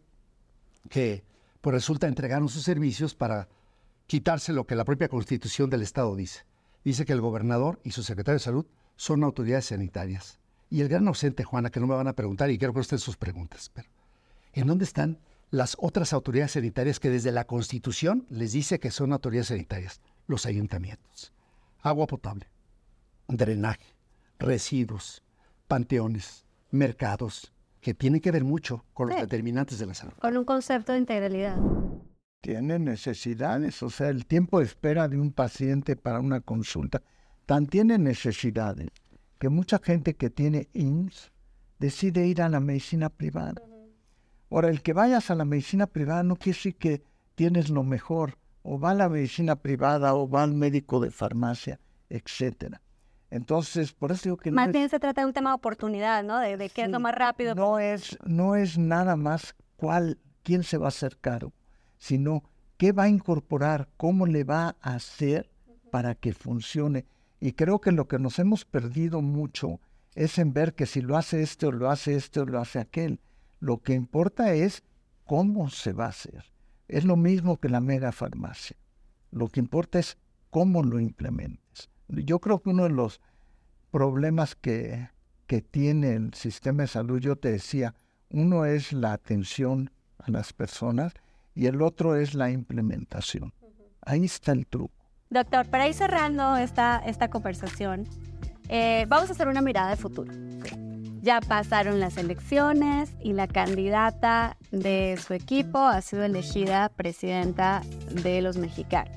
E: que pues resulta entregaron sus servicios para quitarse lo que la propia Constitución del Estado dice. Dice que el gobernador y su secretario de Salud son autoridades sanitarias. Y el gran ausente, Juana, que no me van a preguntar, y quiero que ustedes sus preguntas, pero ¿en dónde están las otras autoridades sanitarias que desde la Constitución les dice que son autoridades sanitarias? Los ayuntamientos. Agua potable, drenaje, residuos, panteones, mercados, que tienen que ver mucho con los determinantes de la salud.
B: Con un concepto de integralidad.
D: Tienen necesidades, o sea, el tiempo de espera de un paciente para una consulta, tan tiene necesidades que mucha gente que tiene IMSS decide ir a la medicina privada. Ahora, el que vayas a la medicina privada no quiere decir que tienes lo mejor, o va a la medicina privada, o va al médico de farmacia, etcétera. Entonces, por eso digo que
B: más bien se trata de un tema de oportunidad, ¿no? De qué es lo más rápido.
D: No es nada más quién se va a hacer caro, sino qué va a incorporar, cómo le va a hacer para que funcione. Y creo que lo que nos hemos perdido mucho es en ver que si lo hace este o lo hace este o lo hace aquel. Lo que importa es cómo se va a hacer. Es lo mismo que la mega farmacia. Lo que importa es cómo lo implementes. Yo creo que uno de los problemas que tiene el sistema de salud, yo te decía, uno es la atención a las personas y el otro es la implementación. Ahí está el truco.
B: Doctor, para ir cerrando esta conversación, vamos a hacer una mirada de futuro. Ya pasaron las elecciones y la candidata de su equipo ha sido elegida presidenta de los mexicanos.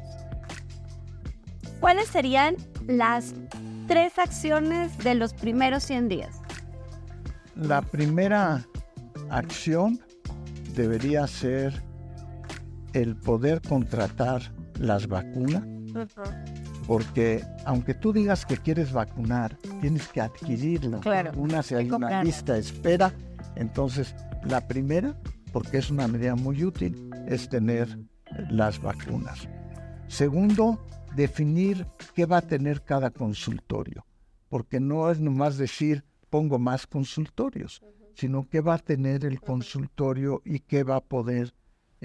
B: ¿Cuáles serían las 3 acciones de los primeros 100 días?
D: La primera acción debería ser el poder contratar las vacunas, porque aunque tú digas que quieres vacunar, tienes que adquirirlo.
B: Claro,
D: Si hay una lista de espera. Entonces, la primera, porque es una medida muy útil, es tener las vacunas. Segundo, definir qué va a tener cada consultorio, porque no es nomás decir pongo más consultorios, sino qué va a tener el consultorio y qué va a poder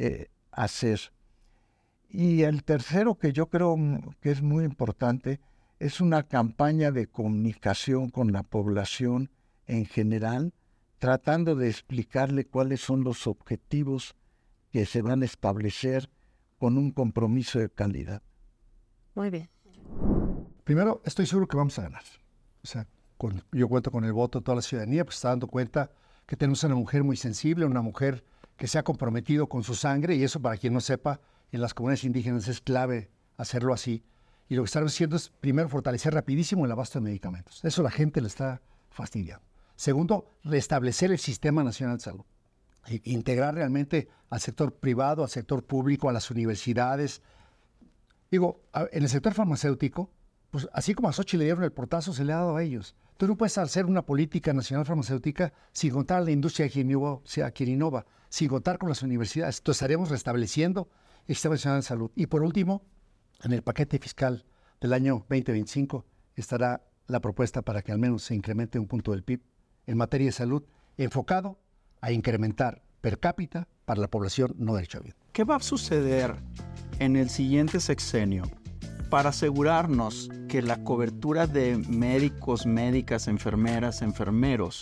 D: hacer. Y el tercero, que yo creo que es muy importante, es una campaña de comunicación con la población en general, tratando de explicarle cuáles son los objetivos que se van a establecer con un compromiso de calidad.
B: Muy bien.
E: Primero, estoy seguro que vamos a ganar. O sea, yo cuento con el voto de toda la ciudadanía, pues está dando cuenta que tenemos una mujer muy sensible, una mujer que se ha comprometido con su sangre, y eso, para quien no sepa, en las comunidades indígenas es clave hacerlo así. Y lo que estamos haciendo es, primero, fortalecer rapidísimo el abasto de medicamentos. Eso la gente le está fastidiando. Segundo, restablecer el Sistema Nacional de Salud. Integrar realmente al sector privado, al sector público, a las universidades. Digo, en el sector farmacéutico, pues así como a Xochitl le dieron el portazo, se le ha dado a ellos. Tú no puedes hacer una política nacional farmacéutica sin contar a la industria que innova, sin contar con las universidades. Entonces estaremos restableciendo el Sistema Nacional de Salud. Y por último, en el paquete fiscal del año 2025 estará la propuesta para que al menos se incremente un punto del PIB en materia de salud, enfocado a incrementar per cápita para la población no derechohabiente.
A: ¿Qué va a suceder en el siguiente sexenio para asegurarnos que la cobertura de médicos, médicas, enfermeras, enfermeros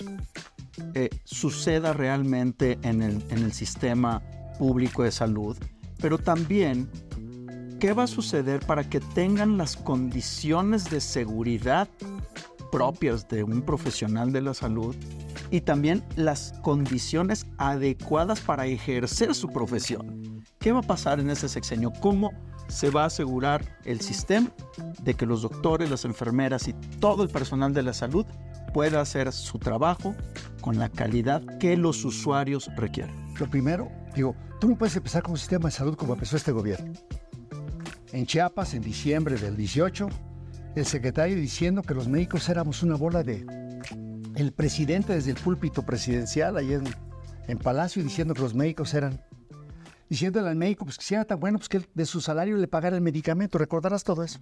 A: suceda realmente en el sistema público de salud? Pero también, ¿qué va a suceder para que tengan las condiciones de seguridad propias de un profesional de la salud y también las condiciones adecuadas para ejercer su profesión? ¿Qué va a pasar en ese sexenio? ¿Cómo se va a asegurar el sistema de que los doctores, las enfermeras y todo el personal de la salud pueda hacer su trabajo con la calidad que los usuarios requieren?
E: Lo primero, tú no puedes empezar con un sistema de salud como empezó este gobierno. En Chiapas, en diciembre del 18, el secretario diciendo que los médicos éramos una bola de... El presidente desde el púlpito presidencial, ahí en Palacio, diciendo que los médicos eran... Diciéndole al médico pues, que si era tan bueno, pues que de su salario le pagara el medicamento. ¿Recordarás todo eso?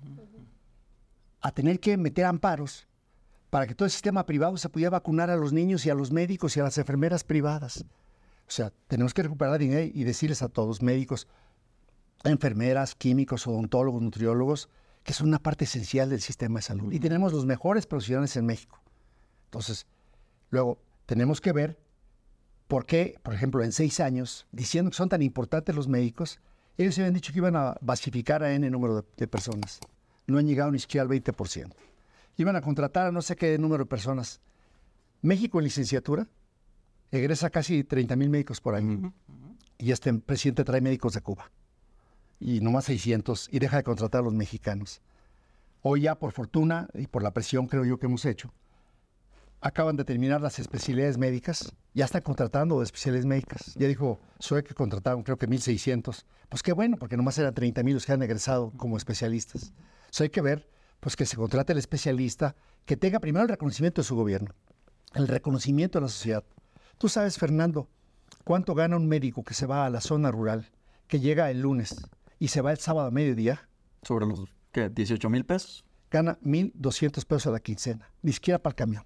E: A tener que meter amparos para que todo el sistema privado se pudiera vacunar a los niños y a los médicos y a las enfermeras privadas. O sea, tenemos que recuperar dinero y decirles a todos, médicos, enfermeras, químicos, odontólogos, nutriólogos, que son una parte esencial del sistema de salud. Y tenemos los mejores profesionales en México. Entonces, luego, tenemos que ver por qué, por ejemplo, en 6 años, diciendo que son tan importantes los médicos, ellos se habían dicho que iban a basificar a N número de personas. No han llegado ni siquiera al 20%. Iban a contratar a no sé qué número de personas. México en licenciatura egresa casi 30,000 médicos por año. Y este presidente trae médicos de Cuba. Y nomás 600, y deja de contratar a los mexicanos. Hoy ya, por fortuna, y por la presión creo yo que hemos hecho, acaban de terminar las especialidades médicas, ya están contratando especialidades médicas. Ya dijo Zoe que contrataron creo que 1,600. Pues qué bueno, porque nomás eran 30,000 los que han egresado como especialistas. Entonces hay que ver pues que se contrate el especialista, que tenga primero el reconocimiento de su gobierno, el reconocimiento de la sociedad. Tú sabes, Fernando, cuánto gana un médico que se va a la zona rural, que llega el lunes y se va el sábado a mediodía.
A: ¿Sobre los, qué, 18,000 pesos?
E: Gana 1,200 pesos a la quincena, ni siquiera para el camión.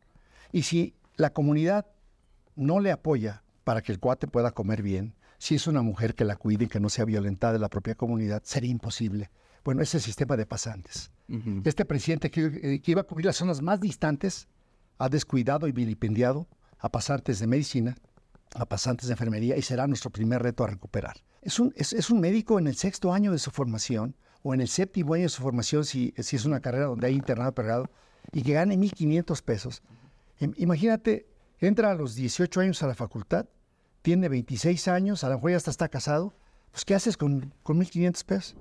E: Y si la comunidad no le apoya para que el cuate pueda comer bien, si es una mujer que la cuide y que no sea violentada de la propia comunidad, sería imposible. Bueno, ese sistema de pasantes. Este presidente que iba a cubrir las zonas más distantes ha descuidado y vilipendiado a pasantes de medicina, a pasantes de enfermería, y será nuestro primer reto a recuperar. Es un médico en el 6º año de su formación, o en el 7º año de su formación, si es una carrera donde hay internado pegado, y que gane 1,500 pesos. Imagínate, entra a los 18 años a la facultad, tiene 26 años, a lo mejor ya hasta está casado, pues ¿qué haces con 1,500 pesos?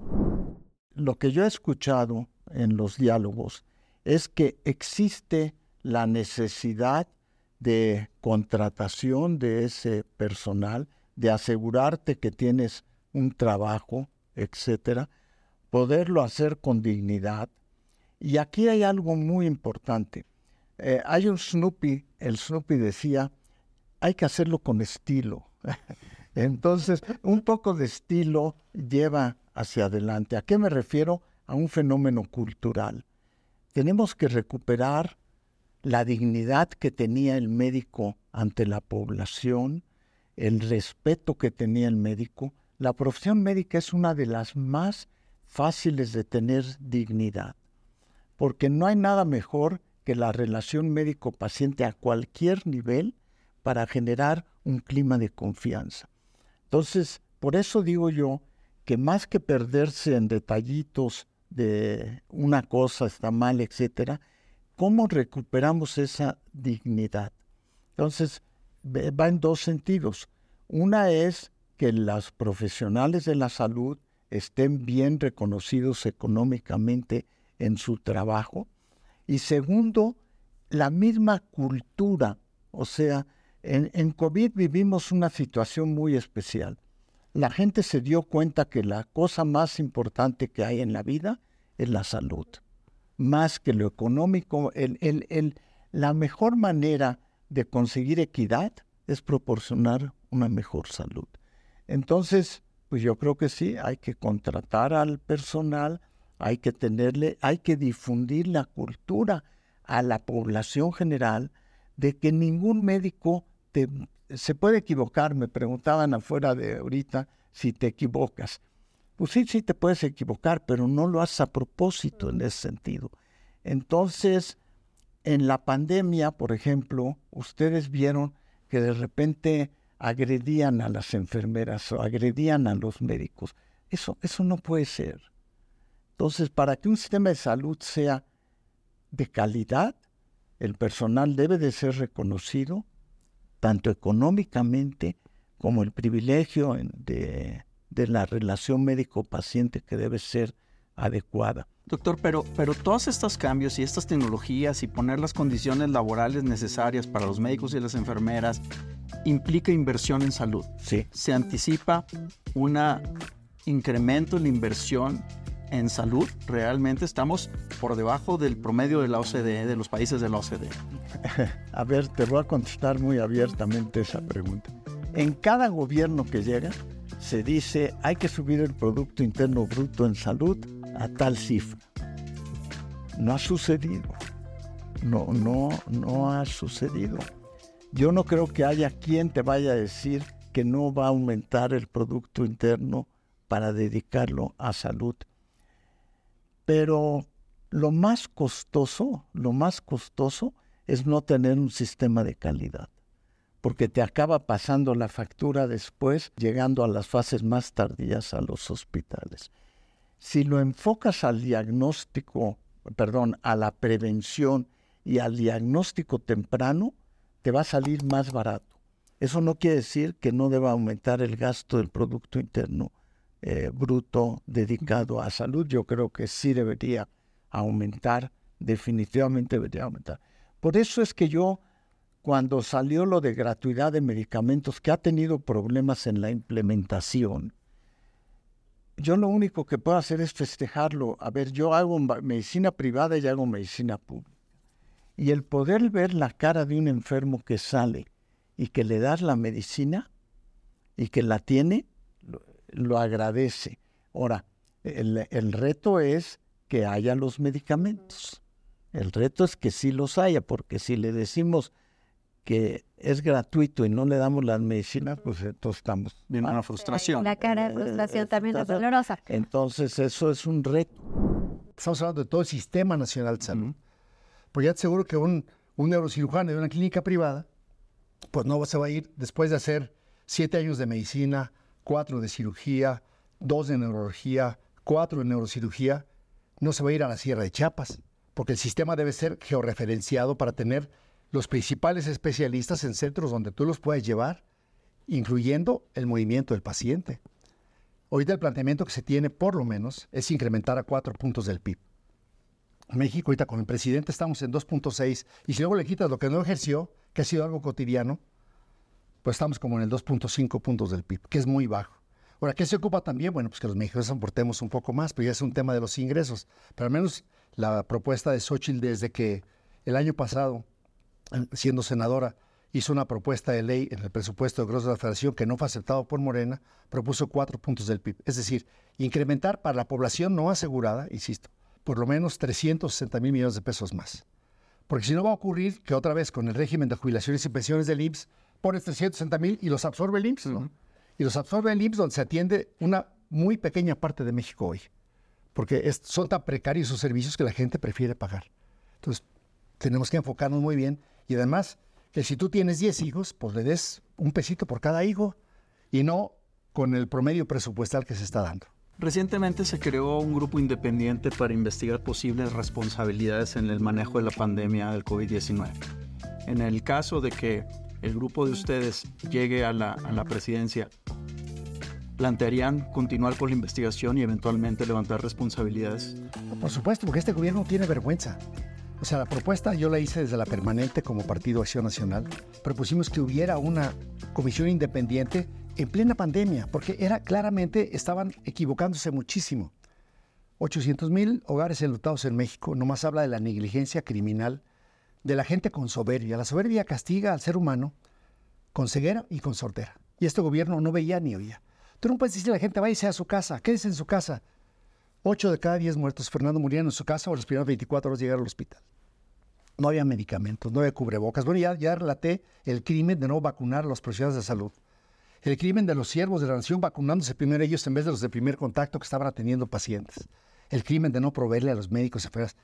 D: Lo que yo he escuchado en los diálogos es que existe la necesidad de contratación de ese personal, de asegurarte que tienes un trabajo, etcétera, poderlo hacer con dignidad. Y aquí hay algo muy importante. Hay un Snoopy, el Snoopy decía, hay que hacerlo con estilo. Entonces, un poco de estilo lleva hacia adelante. ¿A qué me refiero? A un fenómeno cultural. Tenemos que recuperar la dignidad que tenía el médico ante la población, el respeto que tenía el médico. La profesión médica es una de las más fáciles de tener dignidad, porque no hay nada mejor que la relación médico-paciente a cualquier nivel para generar un clima de confianza. Entonces, por eso digo yo que más que perderse en detallitos de una cosa está mal, etcétera, ¿cómo recuperamos esa dignidad? Entonces, va en dos sentidos. Una es que los profesionales de la salud estén bien reconocidos económicamente en su trabajo. Y segundo, la misma cultura. O sea, en COVID vivimos una situación muy especial. La gente se dio cuenta que la cosa más importante que hay en la vida es la salud. Más que lo económico, la mejor manera de conseguir equidad es proporcionar una mejor salud. Entonces, pues yo creo que sí, hay que contratar al personal, hay que difundir la cultura a la población general de que ningún médico se puede equivocar. Me preguntaban afuera de ahorita si te equivocas. Pues sí te puedes equivocar, pero no lo haces a propósito en ese sentido. Entonces, en la pandemia, por ejemplo, ustedes vieron que de repente agredían a las enfermeras o agredían a los médicos. Eso no puede ser. Entonces, para que un sistema de salud sea de calidad, el personal debe de ser reconocido, tanto económicamente como el privilegio de la relación médico-paciente que debe ser adecuada.
A: Doctor, pero todos estos cambios y estas tecnologías y poner las condiciones laborales necesarias para los médicos y las enfermeras implica inversión en salud.
D: Sí.
A: Se anticipa un incremento en la inversión en salud. Realmente estamos por debajo del promedio de la OCDE, de los países de la OCDE.
D: A ver, te voy a contestar muy abiertamente esa pregunta. En cada gobierno que llega, se dice hay que subir el Producto Interno Bruto en salud a tal cifra. No ha sucedido. No ha sucedido. Yo no creo que haya quien te vaya a decir que no va a aumentar el Producto Interno para dedicarlo a salud. Pero lo más costoso es no tener un sistema de calidad, porque te acaba pasando la factura después, llegando a las fases más tardías a los hospitales. Si lo enfocas a la prevención y al diagnóstico temprano, te va a salir más barato. Eso no quiere decir que no deba aumentar el gasto del Producto Interno Bruto dedicado a salud. Yo creo que sí debería aumentar, definitivamente debería aumentar. Por eso es que yo, cuando salió lo de gratuidad de medicamentos, que ha tenido problemas en la implementación, yo lo único que puedo hacer es festejarlo. A ver, yo hago medicina privada y hago medicina pública. Y el poder ver la cara de un enfermo que sale y que le das la medicina y que la tiene, lo agradece. Ahora, el reto es que haya los medicamentos. El reto es que sí los haya, porque si le decimos que es gratuito y no le damos las medicinas, pues entonces estamos
A: en una frustración.
B: La cara de frustración también es dolorosa.
D: Entonces eso es un reto.
E: Estamos hablando de todo el Sistema Nacional de Salud. Pues ya te aseguro que un neurocirujano de una clínica privada, pues no se va a ir después de hacer 7 años de medicina, 4 de cirugía, 2 de neurología, 4 de neurocirugía, no se va a ir a la Sierra de Chiapas, porque el sistema debe ser georreferenciado para tener los principales especialistas en centros donde tú los puedes llevar, incluyendo el movimiento del paciente. Ahorita el planteamiento que se tiene, por lo menos, es incrementar a 4 puntos del PIB. México, ahorita con el presidente, estamos en 2.6, y si luego le quitas lo que no ejerció, que ha sido algo cotidiano, pues estamos como en el 2.5 puntos del PIB, que es muy bajo. Ahora, ¿qué se ocupa también? Bueno, pues que los mexicanos aportemos un poco más, pero ya es un tema de los ingresos. Pero al menos la propuesta de Xóchitl, desde que el año pasado, siendo senadora, hizo una propuesta de ley en el presupuesto de egresos de la Federación que no fue aceptado por Morena, propuso 4 puntos del PIB. Es decir, incrementar para la población no asegurada, insisto, por lo menos 360,000 millones de pesos más. Porque si no va a ocurrir que otra vez con el régimen de jubilaciones y pensiones del IMSS, pones 360,000 y los absorbe el IMSS, ¿no? Y los absorbe el IMSS, donde se atiende una muy pequeña parte de México hoy. porque son tan precarios sus servicios que la gente prefiere pagar. Entonces, tenemos que enfocarnos muy bien. Y además, que si tú tienes 10 hijos, pues le des un pesito por cada hijo y no con el promedio presupuestal que se está dando.
A: Recientemente se creó un grupo independiente para investigar posibles responsabilidades en el manejo de la pandemia del COVID-19. En el caso de que el grupo de ustedes llegue a la presidencia, ¿plantearían continuar con la investigación y eventualmente levantar responsabilidades?
E: Por supuesto, porque este gobierno tiene vergüenza. O sea, la propuesta yo la hice desde la permanente como Partido Acción Nacional. Propusimos que hubiera una comisión independiente en plena pandemia, porque claramente estaban equivocándose muchísimo. 800,000 hogares enlutados en México, nomás habla de la negligencia criminal de la gente con soberbia. La soberbia castiga al ser humano con ceguera y con sordera. Y este gobierno no veía ni oía. Tú no puedes decirle a la gente, váyase a su casa, quédese en su casa. 8 de cada 10 muertos, Fernando, murieron en su casa o las primeras 24 horas de llegar al hospital. No había medicamentos, no había cubrebocas. Bueno, ya relaté el crimen de no vacunar a los profesionales de salud. El crimen de los siervos de la nación vacunándose primero ellos en vez de los de primer contacto que estaban atendiendo pacientes. El crimen de no proveerle a los médicos y enfermeras.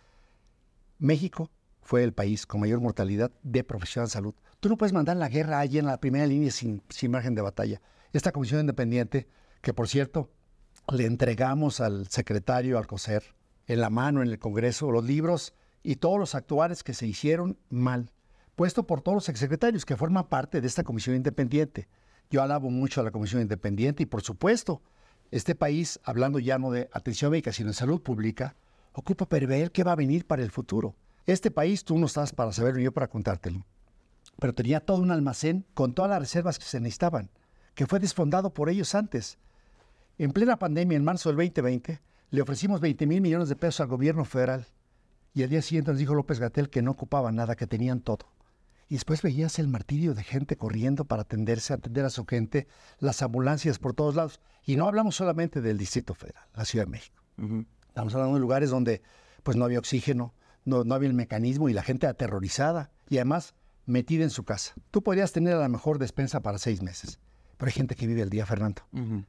E: México fue el país con mayor mortalidad de profesionales de salud. Tú no puedes mandar la guerra allí en la primera línea sin margen de batalla. Esta comisión independiente, que por cierto, le entregamos al secretario Alcocer en la mano en el Congreso los libros y todos los actuares que se hicieron mal, puesto por todos los exsecretarios que forman parte de esta comisión independiente. Yo alabo mucho a la comisión independiente y por supuesto, este país, hablando ya no de atención médica, sino de salud pública, ocupa prever qué va a venir para el futuro. Este país, tú no estás para saberlo, yo para contártelo, pero tenía todo un almacén con todas las reservas que se necesitaban, que fue desfondado por ellos antes. En plena pandemia, en marzo del 2020, le ofrecimos 20,000 millones de pesos al gobierno federal. Y al día siguiente nos dijo López-Gatell que no ocupaba nada, que tenían todo. Y después veías el martirio de gente corriendo para atender a su gente, las ambulancias por todos lados. Y no hablamos solamente del Distrito Federal, la Ciudad de México. Estamos hablando de lugares donde pues, no había oxígeno, no había el mecanismo y la gente aterrorizada. Y además, metida en su casa. Tú podrías tener a la mejor despensa para 6 meses. Pero hay gente que vive el día, Fernando.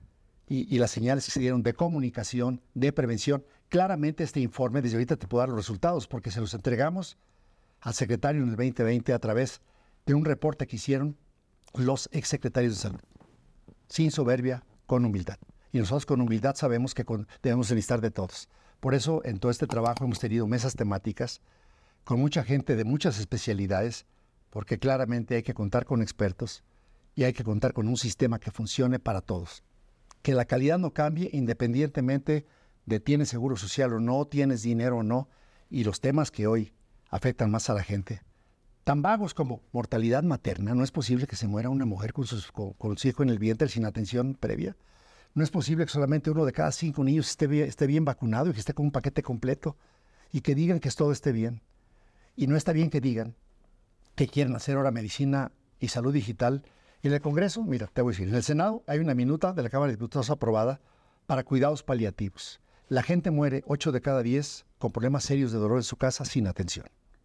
E: Y las señales que se dieron de comunicación, de prevención. Claramente este informe, desde ahorita te puedo dar los resultados, porque se los entregamos al secretario en el 2020 a través de un reporte que hicieron los exsecretarios de salud. Sin soberbia, con humildad. Y nosotros con humildad sabemos que debemos necesitar de todos. Por eso, en todo este trabajo hemos tenido mesas temáticas con mucha gente de muchas especialidades, porque claramente hay que contar con expertos y hay que contar con un sistema que funcione para todos. Que la calidad no cambie independientemente de tienes seguro social o no, tienes dinero o no, y los temas que hoy afectan más a la gente, tan vagos como mortalidad materna. No es posible que se muera una mujer con su hijo en el vientre sin atención previa. No es posible que solamente 1 de cada 5 niños esté bien vacunado y que esté con un paquete completo y que digan que todo esté bien. Y no está bien que digan que quieren hacer ahora medicina y salud digital. Y en el Congreso, mira, te voy a decir, en el Senado hay una minuta de la Cámara de Diputados aprobada para cuidados paliativos. La gente muere 8 de cada 10 con problemas serios de dolor en su casa sin atención.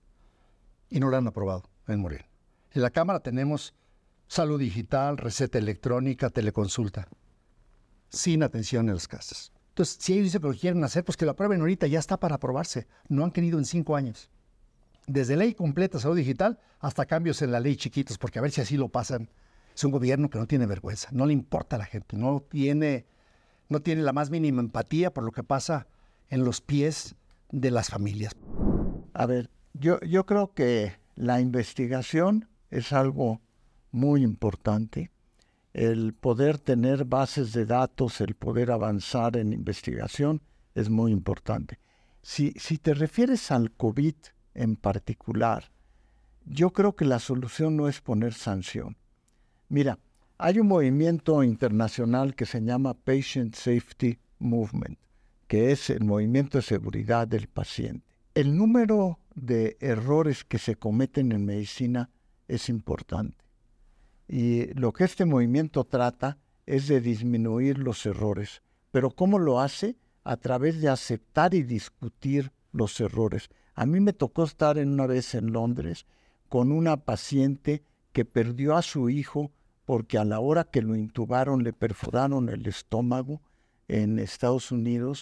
E: Y no la han aprobado en Morena. En la Cámara tenemos salud digital, receta electrónica, teleconsulta, sin atención en las casas. Entonces, si ellos dicen que lo quieren hacer, pues que lo aprueben ahorita, ya está para aprobarse. No han querido en 5 años. Desde ley completa salud digital hasta cambios en la ley chiquitos, porque a ver si así lo pasan. Es un gobierno que no tiene vergüenza, no le importa a la gente, no tiene la más mínima empatía por lo que pasa en los pies de las familias.
D: A ver, yo creo que la investigación es algo muy importante. El poder tener bases de datos, el poder avanzar en investigación es muy importante. Si te refieres al COVID en particular, yo creo que la solución no es poner sanción. Mira, hay un movimiento internacional que se llama Patient Safety Movement, que es el movimiento de seguridad del paciente. El número de errores que se cometen en medicina es importante. Y lo que este movimiento trata es de disminuir los errores. Pero ¿cómo lo hace? A través de aceptar y discutir los errores. A mí me tocó estar una vez en Londres con una paciente que perdió a su hijo porque a la hora que lo intubaron le perforaron el estómago en Estados Unidos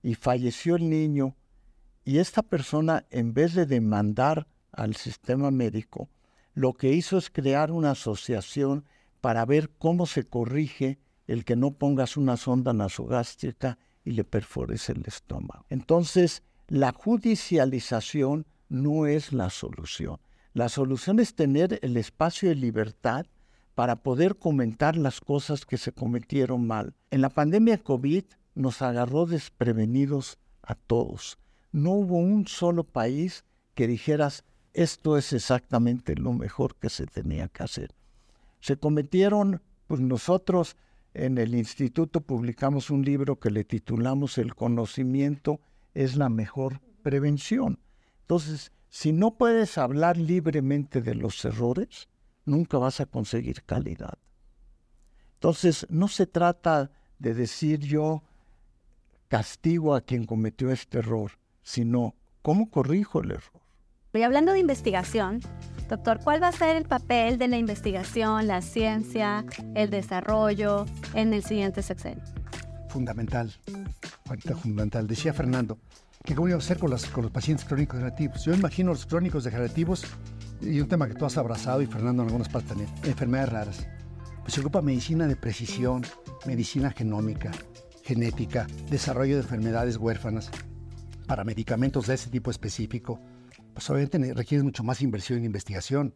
D: y falleció el niño, y esta persona, en vez de demandar al sistema médico, lo que hizo es crear una asociación para ver cómo se corrige el que no pongas una sonda nasogástrica y le perfores el estómago. Entonces, la judicialización no es la solución. La solución es tener el espacio de libertad para poder comentar las cosas que se cometieron mal. En la pandemia de COVID nos agarró desprevenidos a todos. No hubo un solo país que dijeras, esto es exactamente lo mejor que se tenía que hacer. Se cometieron, pues nosotros en el instituto publicamos un libro que le titulamos El conocimiento es la mejor prevención. Entonces, si no puedes hablar libremente de los errores, nunca vas a conseguir calidad. Entonces, no se trata de decir yo castigo a quien cometió este error, sino cómo corrijo el error.
B: Y hablando de investigación, doctor, ¿cuál va a ser el papel de la investigación, la ciencia, el desarrollo en el siguiente sexenio?
E: Fundamental, ahorita fundamental. Decía Fernando, que cómo iba a hacer con los pacientes crónicos degenerativos. Yo imagino los crónicos degenerativos, y un tema que tú has abrazado, y Fernando en algunas partes también, enfermedades raras. Pues se ocupa medicina de precisión, medicina genómica, genética, desarrollo de enfermedades huérfanas, para medicamentos de ese tipo específico. Pues obviamente requiere mucho más inversión en investigación.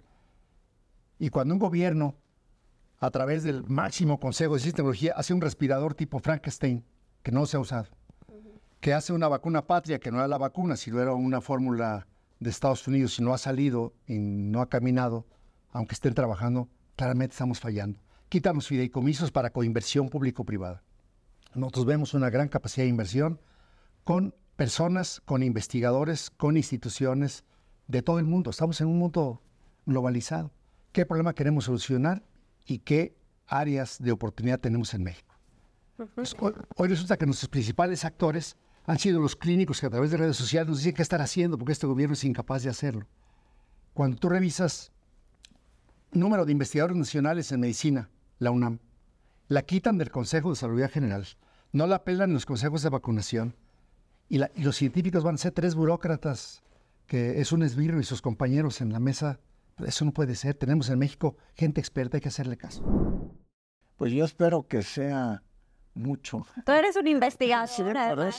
E: Y cuando un gobierno, a través del máximo Consejo de Ciencia y Tecnología, hace un respirador tipo Frankenstein, que no se ha usado, que hace una vacuna patria, que no era la vacuna, sino era una fórmula de Estados Unidos, y no ha salido y no ha caminado, aunque estén trabajando, claramente estamos fallando. Quitan los fideicomisos para coinversión público-privada. Nosotros vemos una gran capacidad de inversión con personas, con investigadores, con instituciones de todo el mundo. Estamos en un mundo globalizado. ¿Qué problema queremos solucionar y qué áreas de oportunidad tenemos en México? Pues hoy resulta que nuestros principales actores han sido los clínicos que a través de redes sociales nos dicen qué estar haciendo porque este gobierno es incapaz de hacerlo. Cuando tú revisas número de investigadores nacionales en medicina, la UNAM, la quitan del Consejo de Salud General, no la apelan en los consejos de vacunación, y los científicos van a ser 3 burócratas, que es un esbirro y sus compañeros en la mesa. Eso no puede ser. Tenemos en México gente experta, hay que hacerle caso.
D: Pues yo espero que sea mucho.
B: Tú eres un investigador,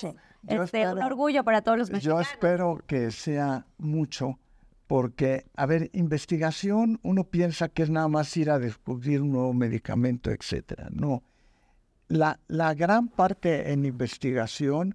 B: un orgullo para todos los mexicanos.
D: Yo espero que sea mucho, porque, a ver, investigación, uno piensa que es nada más ir a descubrir un nuevo medicamento, etcétera. No. La gran parte en investigación,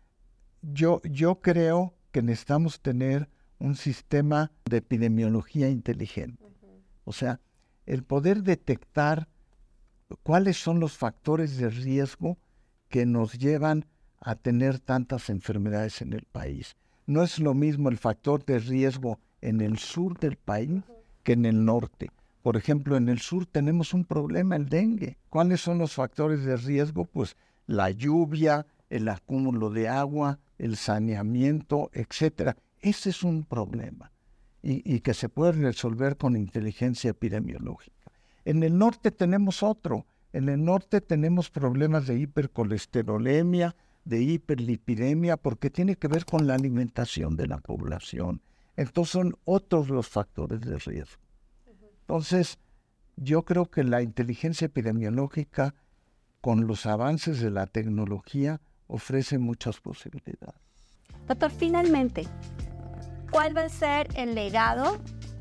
D: yo creo que necesitamos tener un sistema de epidemiología inteligente. O sea, el poder detectar cuáles son los factores de riesgo que nos llevan a tener tantas enfermedades en el país. No es lo mismo el factor de riesgo en el sur del país que en el norte. Por ejemplo, en el sur tenemos un problema, el dengue. ¿Cuáles son los factores de riesgo? Pues la lluvia, el acúmulo de agua, el saneamiento, etcétera. Ese es un problema y que se puede resolver con inteligencia epidemiológica. En el norte tenemos otro. En el norte tenemos problemas de hipercolesterolemia, de hiperlipidemia, porque tiene que ver con la alimentación de la población. Entonces son otros los factores de riesgo. Entonces, yo creo que la inteligencia epidemiológica, con los avances de la tecnología, ofrece muchas posibilidades.
B: Doctor, finalmente, ¿cuál va a ser el legado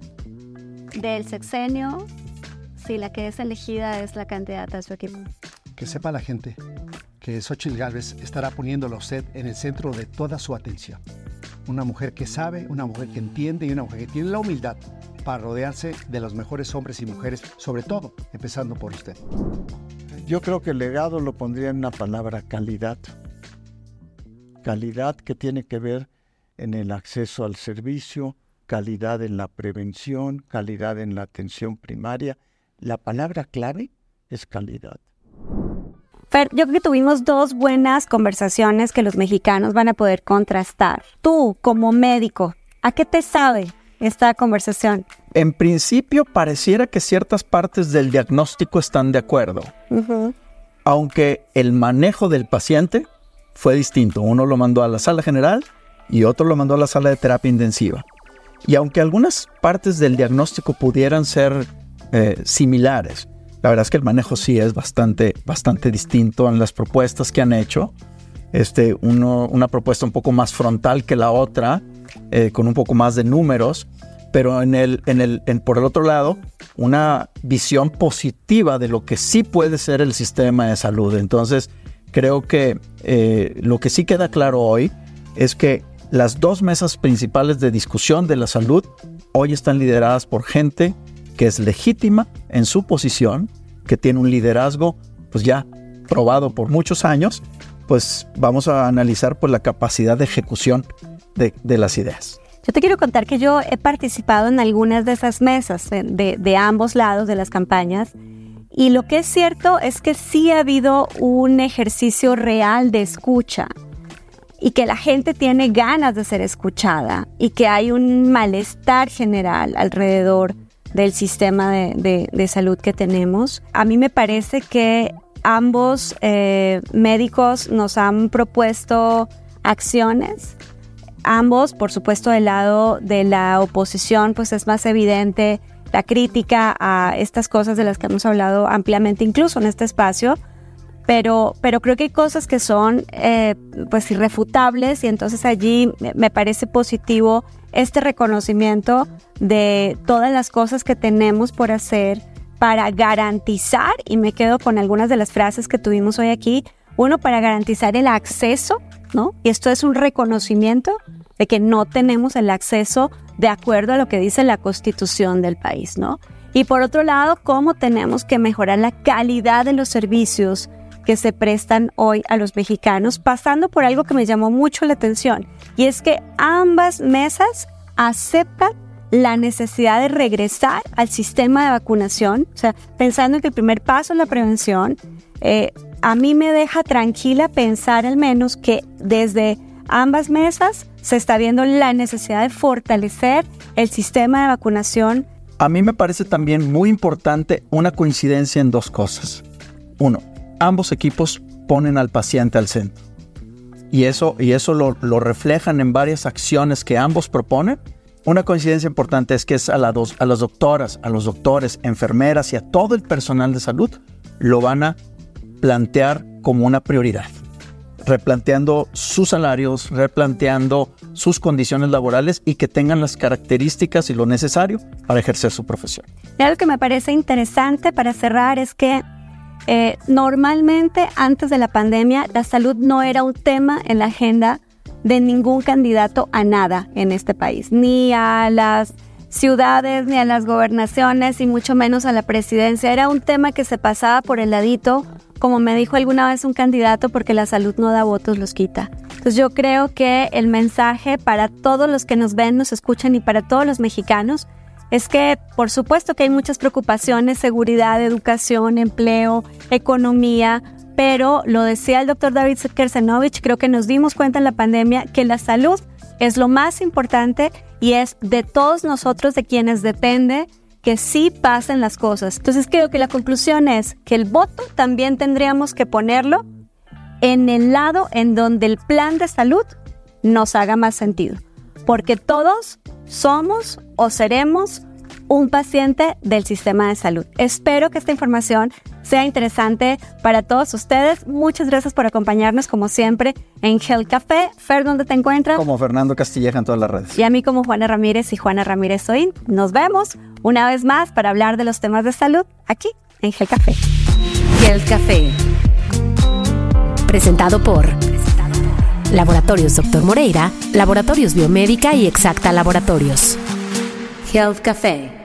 B: del sexenio si la que es elegida es la candidata de su equipo?
E: Que sepa la gente que Xóchitl Gálvez estará poniéndolo a usted en el centro de toda su atención. Una mujer que sabe, una mujer que entiende y una mujer que tiene la humildad para rodearse de los mejores hombres y mujeres, sobre todo, empezando por usted.
D: Yo creo que el legado lo pondría en una palabra: calidad. Calidad que tiene que ver en el acceso al servicio, calidad en la prevención, calidad en la atención primaria. La palabra clave es calidad.
B: Fer, yo creo que tuvimos 2 buenas conversaciones que los mexicanos van a poder contrastar. Tú, como médico, ¿a qué te sabe esta conversación?
A: En principio, pareciera que ciertas partes del diagnóstico están de acuerdo. Aunque el manejo del paciente fue distinto. Uno lo mandó a la sala general y otro lo mandó a la sala de terapia intensiva. Y aunque algunas partes del diagnóstico pudieran ser similares, la verdad es que el manejo sí es bastante distinto en las propuestas que han hecho. Una propuesta un poco más frontal que la otra, con un poco más de números, pero por el otro lado, una visión positiva de lo que sí puede ser el sistema de salud. Entonces, creo que lo que sí queda claro hoy es que las dos mesas principales de discusión de la salud hoy están lideradas por gente que es legítima en su posición, que tiene un liderazgo pues ya probado por muchos años. Pues vamos a analizar pues la capacidad de ejecución de las ideas.
B: Yo te quiero contar que yo he participado en algunas de esas mesas de ambos lados de las campañas, y lo que es cierto es que sí ha habido un ejercicio real de escucha y que la gente tiene ganas de ser escuchada y que hay un malestar general alrededor del sistema de salud que tenemos. A mí me parece que ambos médicos nos han propuesto acciones. Ambos, por supuesto, del lado de la oposición, pues es más evidente la crítica a estas cosas de las que hemos hablado ampliamente, incluso en este espacio, pero creo que hay cosas que son pues irrefutables, y entonces allí me parece positivo este reconocimiento de todas las cosas que tenemos por hacer para garantizar, y me quedo con algunas de las frases que tuvimos hoy aquí. Uno, para garantizar el acceso, ¿no? Y esto es un reconocimiento de que no tenemos el acceso de acuerdo a lo que dice la Constitución del país, ¿no? Y por otro lado, cómo tenemos que mejorar la calidad de los servicios que se prestan hoy a los mexicanos, pasando por algo que me llamó mucho la atención, y es que ambas mesas aceptan la necesidad de regresar al sistema de vacunación. O sea, pensando en que el primer paso es la prevención, a mí me deja tranquila pensar al menos que desde ambas mesas se está viendo la necesidad de fortalecer el sistema de vacunación.
A: A mí me parece también muy importante una coincidencia en dos cosas. Uno, ambos equipos ponen al paciente al centro. Y eso lo reflejan en varias acciones que ambos proponen. Una coincidencia importante es que es a las doctoras, a los doctores, enfermeras y a todo el personal de salud lo van a plantear como una prioridad, replanteando sus salarios, replanteando sus condiciones laborales y que tengan las características y lo necesario para ejercer su profesión.
B: Y algo que me parece interesante para cerrar es que normalmente antes de la pandemia la salud no era un tema en la agenda de ningún candidato a nada en este país, ni a las ciudades, ni a las gobernaciones, y mucho menos a la presidencia. Era un tema que se pasaba por el ladito, como me dijo alguna vez un candidato, porque la salud no da votos, los quita. Entonces yo creo que el mensaje para todos los que nos ven, nos escuchan, y para todos los mexicanos es que por supuesto que hay muchas preocupaciones: seguridad, educación, empleo, economía, pero lo decía el doctor David Kersenovich, creo que nos dimos cuenta en la pandemia que la salud es lo más importante y es de todos nosotros de quienes depende que sí pasen las cosas. Entonces creo que la conclusión es que el voto también tendríamos que ponerlo en el lado en donde el plan de salud nos haga más sentido, porque todos somos o seremos un paciente del sistema de salud. Espero que esta información sea interesante para todos ustedes. Muchas gracias por acompañarnos, como siempre, en Health Café. Fer, ¿dónde te encuentras?
A: Como Fernando Castilleja en todas las redes.
B: Y a mí como Juana Ramírez y Juana Ramírez Soin. Nos vemos una vez más para hablar de los temas de salud aquí en Health Café.
C: Health Café. Presentado por Laboratorios Dr. Moreira, Laboratorios Biomédica y Exacta Laboratorios. Health Café.